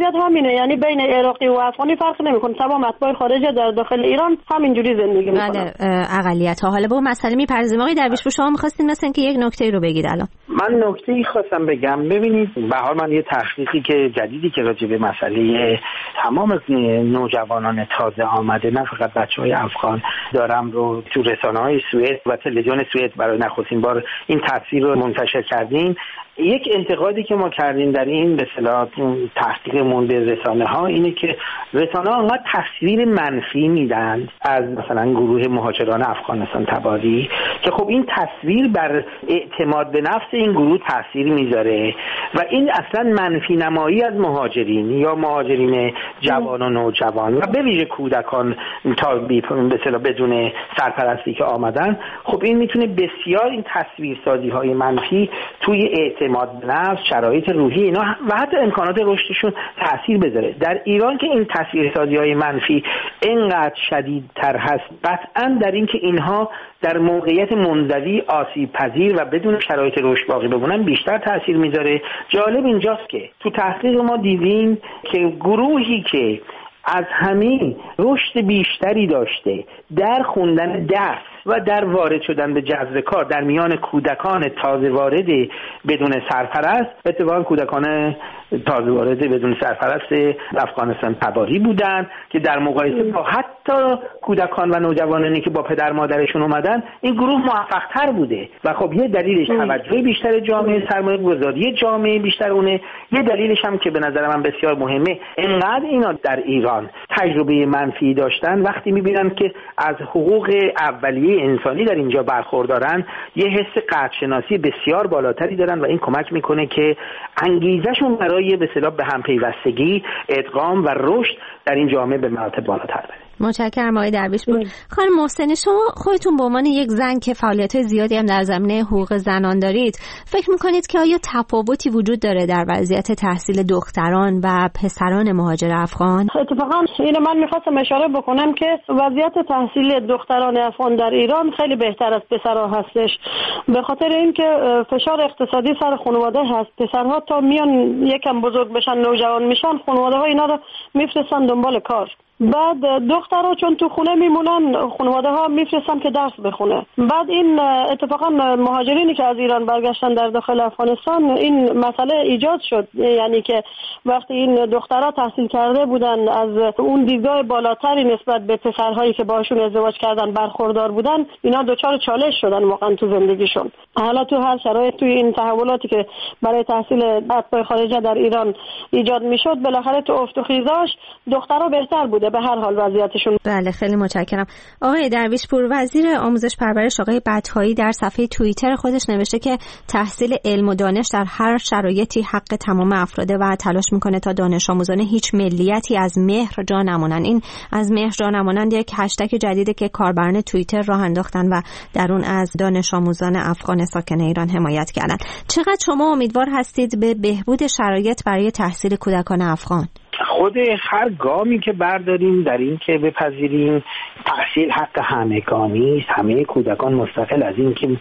همینه، یعنی بین عراقی و افغانی فرق نمیکنه، تمام اتباع خارجی در داخل ایران همینجوری زندگی میکنن. اقلیت ها. حالا با مسئله میپرزیم. آقای درویشپور شما می‌خواستین مثلا که یک نکته رو بگید الان. من نکته‌ای خواستم بگم. ببینید به هر من یه تحقیقی که جدیدی که راجع به مسئله تمام نوجوانان تازه آمده، نه فقط بچه‌های افغان دارم، رو تو رسانه‌های سوئد و تلویزیون سوئد برای نخستین بار این تصویر رو منتشر کردیم. یک انتقادی که ما کردیم در این به اصطلاح تحقیقمون به رسانه‌ها اینه که رسانه‌ها انقدر تصویر منفی میدن از مثلا گروه مهاجران افغانستان تباری که خب این تصویر بر اعتماد به نفس این گروه تاثیر میذاره و این اصلا منفی نمایی از مهاجرین یا مهاجرین جوان و نوجوان و به ویژه کودکان تا به اصطلاح بدون سرپرستی که آمدن، خب این میتونه بسیار این تصویرسازی‌های منفی توی اعتماد به نفس، شرایط روحی اینا و حتی امکانات رشدشون تاثیر بذاره. در ایران که این تصویرسازی‌های منفی اینقدر شدیدتر هست، قطعاً در این که اینها در موقعیت منزوی، آسیب پذیر و بدون شرایط رشد باقی بمونن بیشتر تاثیر میذاره. جالب اینجاست که تو تحقیق ما دیدیم که گروهی که از همه رشد بیشتری داشته در خوندن درس و در وارد شدن به جذب کار در میان کودکان تازه وارد بدون سرپرست، اتفاقا کودکان تازه وارد بدون سرپرست افغانستان تباری بودن که در مقایسه با حتی کودکان و نوجوانانی که با پدر مادرشون اومدن این گروه موفق‌تر بوده و خب یه دلیلش توجه بیشتر جامعه، سرمایه گذاری جامعه بیشتر اونه. یه دلیلش هم که به نظر من بسیار مهمه، اینقدر اینا در ایران تجربه منفی داشتن، وقتی میبینن که از حقوق اولیه انسانی در اینجا برخوردارن یه حس قدرشناسی بسیار بالاتری دارن و این کمک میکنه که انگیزشون برای به اصطلاح به هم پیوستگی، ادغام و رشد در این جامعه به مراتب بالاتر بره. متشکرم آقای درویشپور. خانم محسنی، شما خودتون به عنوان یک زن که فعالیت‌های زیادی هم در زمینه حقوق زنان دارید، فکر می‌کنید که آیا تفاوتی وجود داره در وضعیت تحصیل دختران و پسران مهاجر افغان؟ اتفاقا اینو من می‌خواستم اشاره بکنم که وضعیت تحصیلی دختران افغان در ایران خیلی بهتر از پسرها هستش، به خاطر اینکه فشار اقتصادی سر خانواده هست. پسرها تا میان یکم بزرگ بشن، نوجوان میشن، خانواده‌ها اینا رو میفرستن دنبال کار. بعد دخترها چون تو خونه میمونن، خانواده ها میفرستن که درس بخونه. بعد این اتفاقا مهاجرینی که از ایران برگشتن در داخل افغانستان این مسئله ایجاد شد، یعنی که وقتی این دخترها تحصیل کرده بودن از اون دیدگاه بالاتری نسبت به پسرهایی که باشون ازدواج کردن برخوردار بودن، اینا دچار چالش شدن واقعا تو زندگیشون. حالا تو هر شرایط توی این تحولاتی که برای تحصیل اتباع خارجه در ایران ایجاد میشد، بالاخره تو افت و خیزاش دخترها بهتر بود به هر حال وضعیتشون. بله خیلی متشکرم. آقای درویشپور، وزیر آموزش پرورش آقای بطحایی در صفحه توییتر خودش نوشته که تحصیل علم و دانش در هر شرایطی حق تمام افراده و تلاش میکنه تا دانش آموزان هیچ ملیتی از مهر جا نمونن. این از مهر جا نمونن یک هشتگ جدیده که کاربران توییتر راه انداختن و در اون از دانش آموزان افغان ساکن ایران حمایت کردن. چقدر شما امیدوار هستید به بهبود شرایط برای تحصیل کودکان افغان؟ خود هر گامی که برداریم در این که بپذیریم تحصیل حق همگانی است، همه کودکان مستقل از این که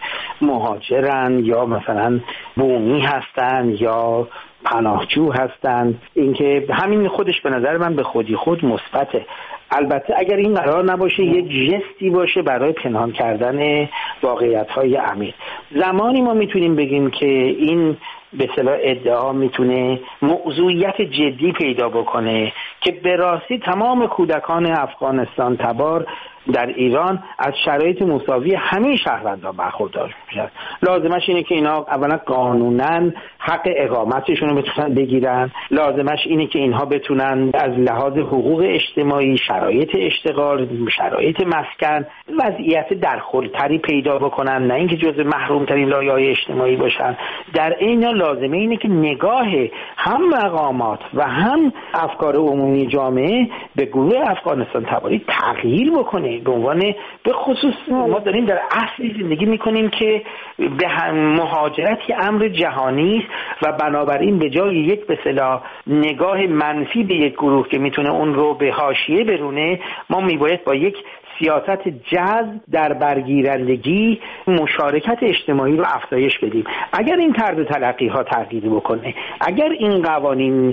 مهاجرن یا مثلا بومی هستن یا پناهجو هستن، اینکه همین خودش به نظر من به خودی خود مثبته. البته اگر این قرار نباشه یک جستی باشه برای پنهان کردن واقعیت‌های عمیق، زمانی ما میتونیم بگیم که این به اصطلاح ادعا میتونه موضوعیت جدی پیدا بکنه که به راستی تمام کودکان افغانستان تبار در ایران از شرایط مساوی همه شهروندان برخوردار میشن. لازمش اینه که اینا اولا قانونا حق اقامتشون رو بتونن بگیرن، لازمش اینه که اینها بتونن از لحاظ حقوق اجتماعی، شرایط اشتغال، شرایط مسکن وضعیت درخورتری پیدا بکنن، نه اینکه جزو محرومترین لایه‌های اجتماعی باشن. در این لازمه اینه که نگاه هم مقامات و هم افکار عمومی جامعه به گروه افغانستان تباری تغییر بکنه. به عنوان به خصوص ما داریم در عصری زندگی میکنیم که به مهاجرت یه امر جهانی است و بنابراین به جای یک به اصطلاح نگاه منفی به یک گروه که میتونه اون رو به حاشیه برونه، ما میباید با یک سیاست جذب در برگیرندگی مشارکت اجتماعی رو افزایش بدیم. اگر این طرز تلقی ها تغییر بکنه، اگر این قوانین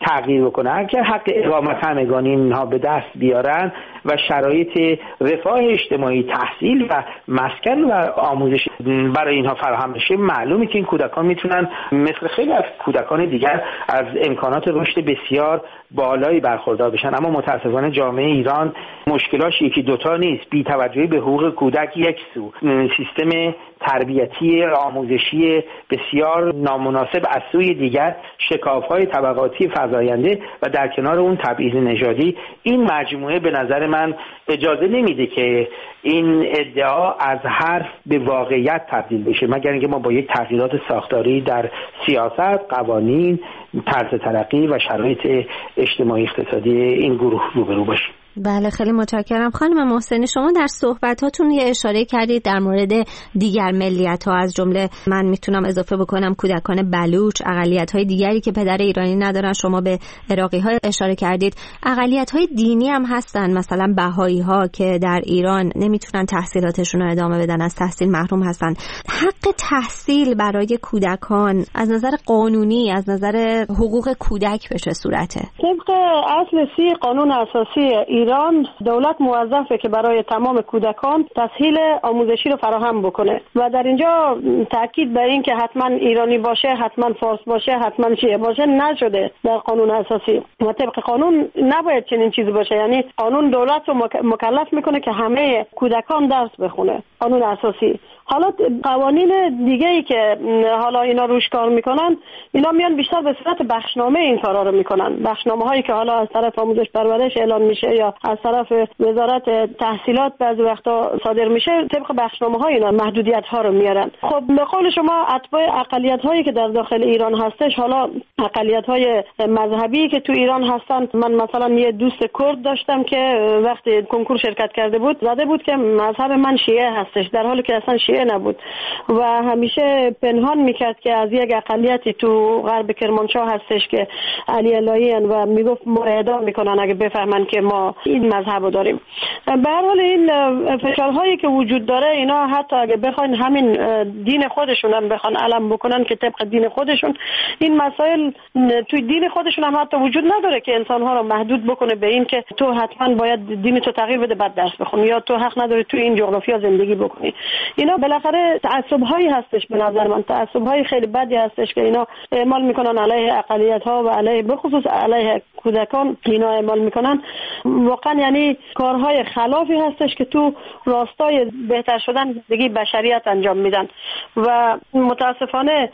تغییر بکنه. اگر حق اقامت همگانی اینها به دست بیارن و شرایط رفاه اجتماعی، تحصیل و مسکن و آموزش برای اینها فراهم بشه، معلومه که این کودکان میتونن مثل خیلی از کودکان دیگر از امکانات رشد بسیار بالایی برخوردار بشن. اما متاسفانه جامعه ایران مشکلاش یکی دوتا نیست. بی توجهی به حقوق کودک یک سو، سیستم تربیتی آموزشی بسیار نامناسب از سوی دیگر، شکاف‌های طبقاتی فزاینده و در کنار اون تبعیض نژادی، این مجموعه به نظر من اجازه نمیده که این ادعا از حرف به واقعیت تبدیل بشه، مگر اینکه ما با یک تغییرات ساختاری در سیاست، قوانین، طرز ترقی و شرایط اجتماعی اقتصادی این گروه روبرو باشیم. بله، خیلی متشکرم. خانم محسنی، شما در صحبتاتون یه اشاره کردید در مورد دیگر ملیت‌ها، از جمله من میتونم اضافه بکنم کودکان بلوچ، اقلیت‌های دیگری که پدر ایرانی ندارن. شما به عراقی‌ها اشاره کردید. اقلیت‌های دینی هم هستن، مثلا بهائی‌ها که در ایران نمیتونن تحصیلاتشون رو ادامه بدن، از تحصیل محروم هستن. حق تحصیل برای کودکان از نظر قانونی، از نظر حقوق کودک به چه صورته؟ طبق اصل سی قانون اساسی ایران، دولت موظفه که برای تمام کودکان تسهیل آموزشی رو فراهم بکنه و در اینجا تاکید بر این که حتما ایرانی باشه، حتما فارس باشه، حتما شیعه باشه نشده در قانون اساسی و طبق قانون نباید چنین چیزی باشه. یعنی قانون دولت رو مکلف میکنه که همه کودکان درس بخونه، قانون اساسی. حالا قوانین دیگه ای که حالا اینا روش کار میکنن، اینا میان بیشتر به صورت بخشنامه این کارا رو میکنن. بخشنامه هایی که حالا از طرف آموزش پرورش اعلان میشه یا از طرف وزارت تحصیلات بعضی وقتا صادر میشه، طبق بخشنامه ها اینا محدودیت ها رو میارن. خب به قول شما اتباع اقلیت هایی که در داخل ایران هستش، حالا اقلیت های مذهبی که تو ایران هستن، من مثلا یه دوست کرد داشتم که وقتی کنکور شرکت کرده بود زده بود که مذهب من شیعه هستش، در حالی که اصلا شیعه نبود و همیشه پنهان میکرد که از یک اقلیتی تو غرب کرمانشاه هستش که علی اللهی و میگفت ما اعدام میکنن اگه بفهمن که ما این مذهب رو داریم. به هر حال این فشارهایی که وجود داره، اینا حتی اگه بخواین همین دین خودشون هم بخوان علم بکنن که طبق دین خودشون، این مسائل توی دین خودشون هم حتی وجود نداره که انسانها رو محدود بکنه به این که تو حتما باید دین تو تغییر بده بعد درس بخونی یا تو حق نداری توی این جغرافیا زندگی بکنی. اینا بالاخره تعصب‌هایی هستش، به نظر من تعصب‌های خیلی بدی هستش که اینا اعمال میکنن علیه اقلیت‌ها و علیه به خصوص علیه کودکان اینا اعمال میکنن. واقعا یعنی کارهای خلافی هستش که تو راستای بهتر شدن زندگی بشریت انجام میدن و متاسفانه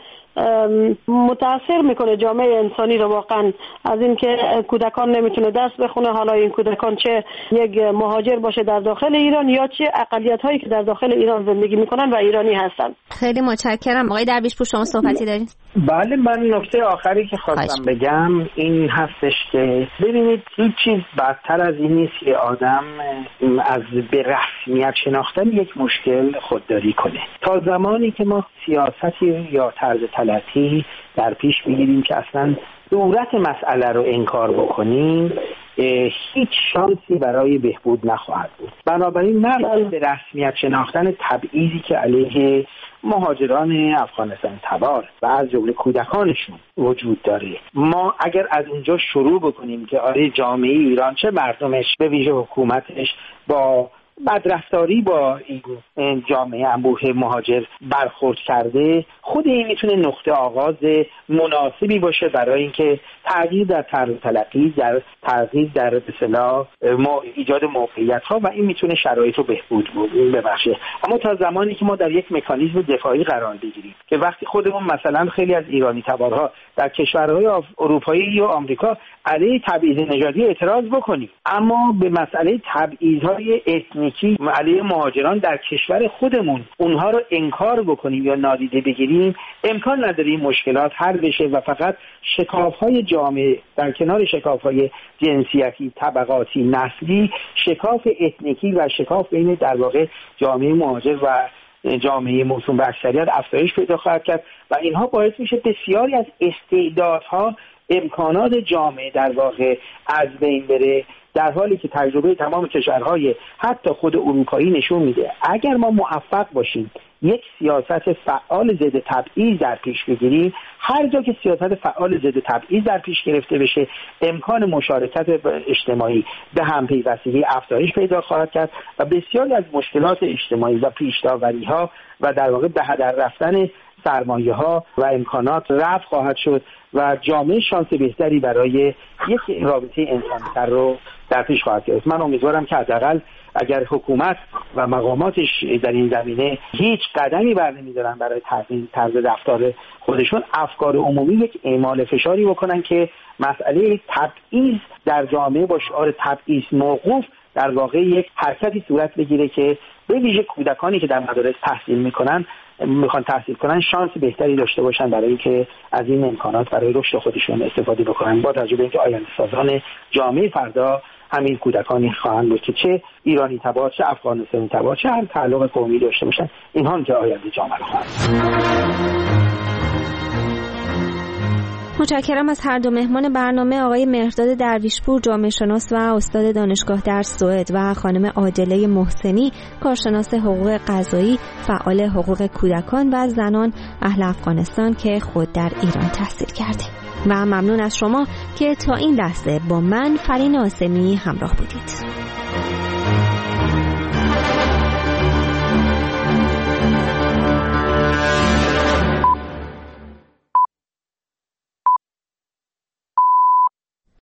متاثر میکنه جامعه انسانی رو واقعا از این که کودکان نمیتونه درس بخونه. حالا این کودکان چه یک مهاجر باشه در داخل ایران یا چه اقلیت هایی که در داخل ایران زندگی میکنن و ایرانی هستن. خیلی متشکرم. آقای درویشپور، شما صحبتی دارید؟ بله، من نکته آخری که خواستم بگم این هستش که ببینید هیچ چیز بدتر از این نیست که آدم از به رسمیت شناختن یک مشکل خودداری کنه. تا زمانی که ما سیاستی یا طرز تلقی در پیش بگیریم که اصلا صورت مسئله رو انکار بکنیم، هیچ شانسی برای بهبود نخواهد بود. بنابراین نه به رسمیت شناختن تبعیضی که علیه مهاجران افغانستان تبار و از جمله کودکانشون وجود داره، ما اگر از اونجا شروع بکنیم که آره جامعه ایران چه مردمش به ویژه حکومتش با بدرفتاری با این جامعه انبوه مهاجر برخورد کرده، خود این میتونه نقطه آغاز مناسبی باشه برای اینکه تغییر در طرز تلقی، در تغییر در به اصطلاح ایجاد موقعیت ها و این میتونه شرایط رو بهبود ببخشه. اما تا زمانی که ما در یک مکانیزم دفاعی قرار بگیریم که وقتی خودمون مثلا خیلی از ایرانی تبارها در کشورهای اروپایی یا آمریکا علیه تبعیض نژادی اعتراض بکنیم، اما به مسئله تبعیض‌های etniki علیه مهاجران در کشور خودمون اونها رو انکار بکنیم یا نادیده بگیریم، امکان نداره این مشکلات حل بشه و فقط شکاف‌های جامعه در کنار شکاف‌های جنسیتی، طبقاتی، نسلی، شکاف etniki و شکاف بین در واقع جامعه مهاجر و جامعه موسوم به اکثریت افزایش پیدا خواهد کرد و اینها باعث میشه بسیاری از استعدادها، امکانات جامعه در واقع از بین بره، در حالی که تجربه تمام کشورهای حتی خود اروپایی نشون میده اگر ما موفق باشیم یک سیاست فعال ضد تبعیض در پیش بگیریم، هر جا که سیاست فعال ضد تبعیض در پیش گرفته بشه امکان مشارکت اجتماعی به همپیوستگی افزایش پیدا خواهد کرد و بسیاری از مشکلات اجتماعی و پیش‌داوری‌ها و در واقع به هدر رفتن سرمایه ها و امکانات رفع خواهد شد و جامعه شانس بهتری برای یک رابطه انسانی‌تر رو در پیش خواهد گرفت. من امیدوارم که حداقل اگر حکومت و مقاماتش در این زمینه هیچ قدمی برنمی‌دارن برای تغییر طرز رفتار خودشون، افکار عمومی یک اعمال فشاری بکنن که مسئله تبعیض در جامعه با شعار تبعیض موقوف در واقع یک حرکتی صورت بگیره که به ویژه کودکانی که در مدارس تحصیل میکنن میخوان تحصیل کنن شانس بهتری داشته باشن برای اینکه از این امکانات برای رشد خودشون استفاده بکنن، با توجه به اینکه آینده سازان جامعه فردا همین کودکانی خواهند بود که چه ایرانی تبار، چه افغانستانی تبار، چه هر تعلق قومی داشته باشن، اینها که آینده جامعه خواهند. متشکرم از هر دو مهمان برنامه، آقای مهرداد درویشپور جامعه شناس و استاد دانشگاه در سوئد و خانم عادله محسنی کارشناس حقوق قضایی، فعال حقوق کودکان و زنان اهل افغانستان که خود در ایران تحصیل کرده. و ممنون از شما که تا این لحظه با من فرین آسمی همراه بودید.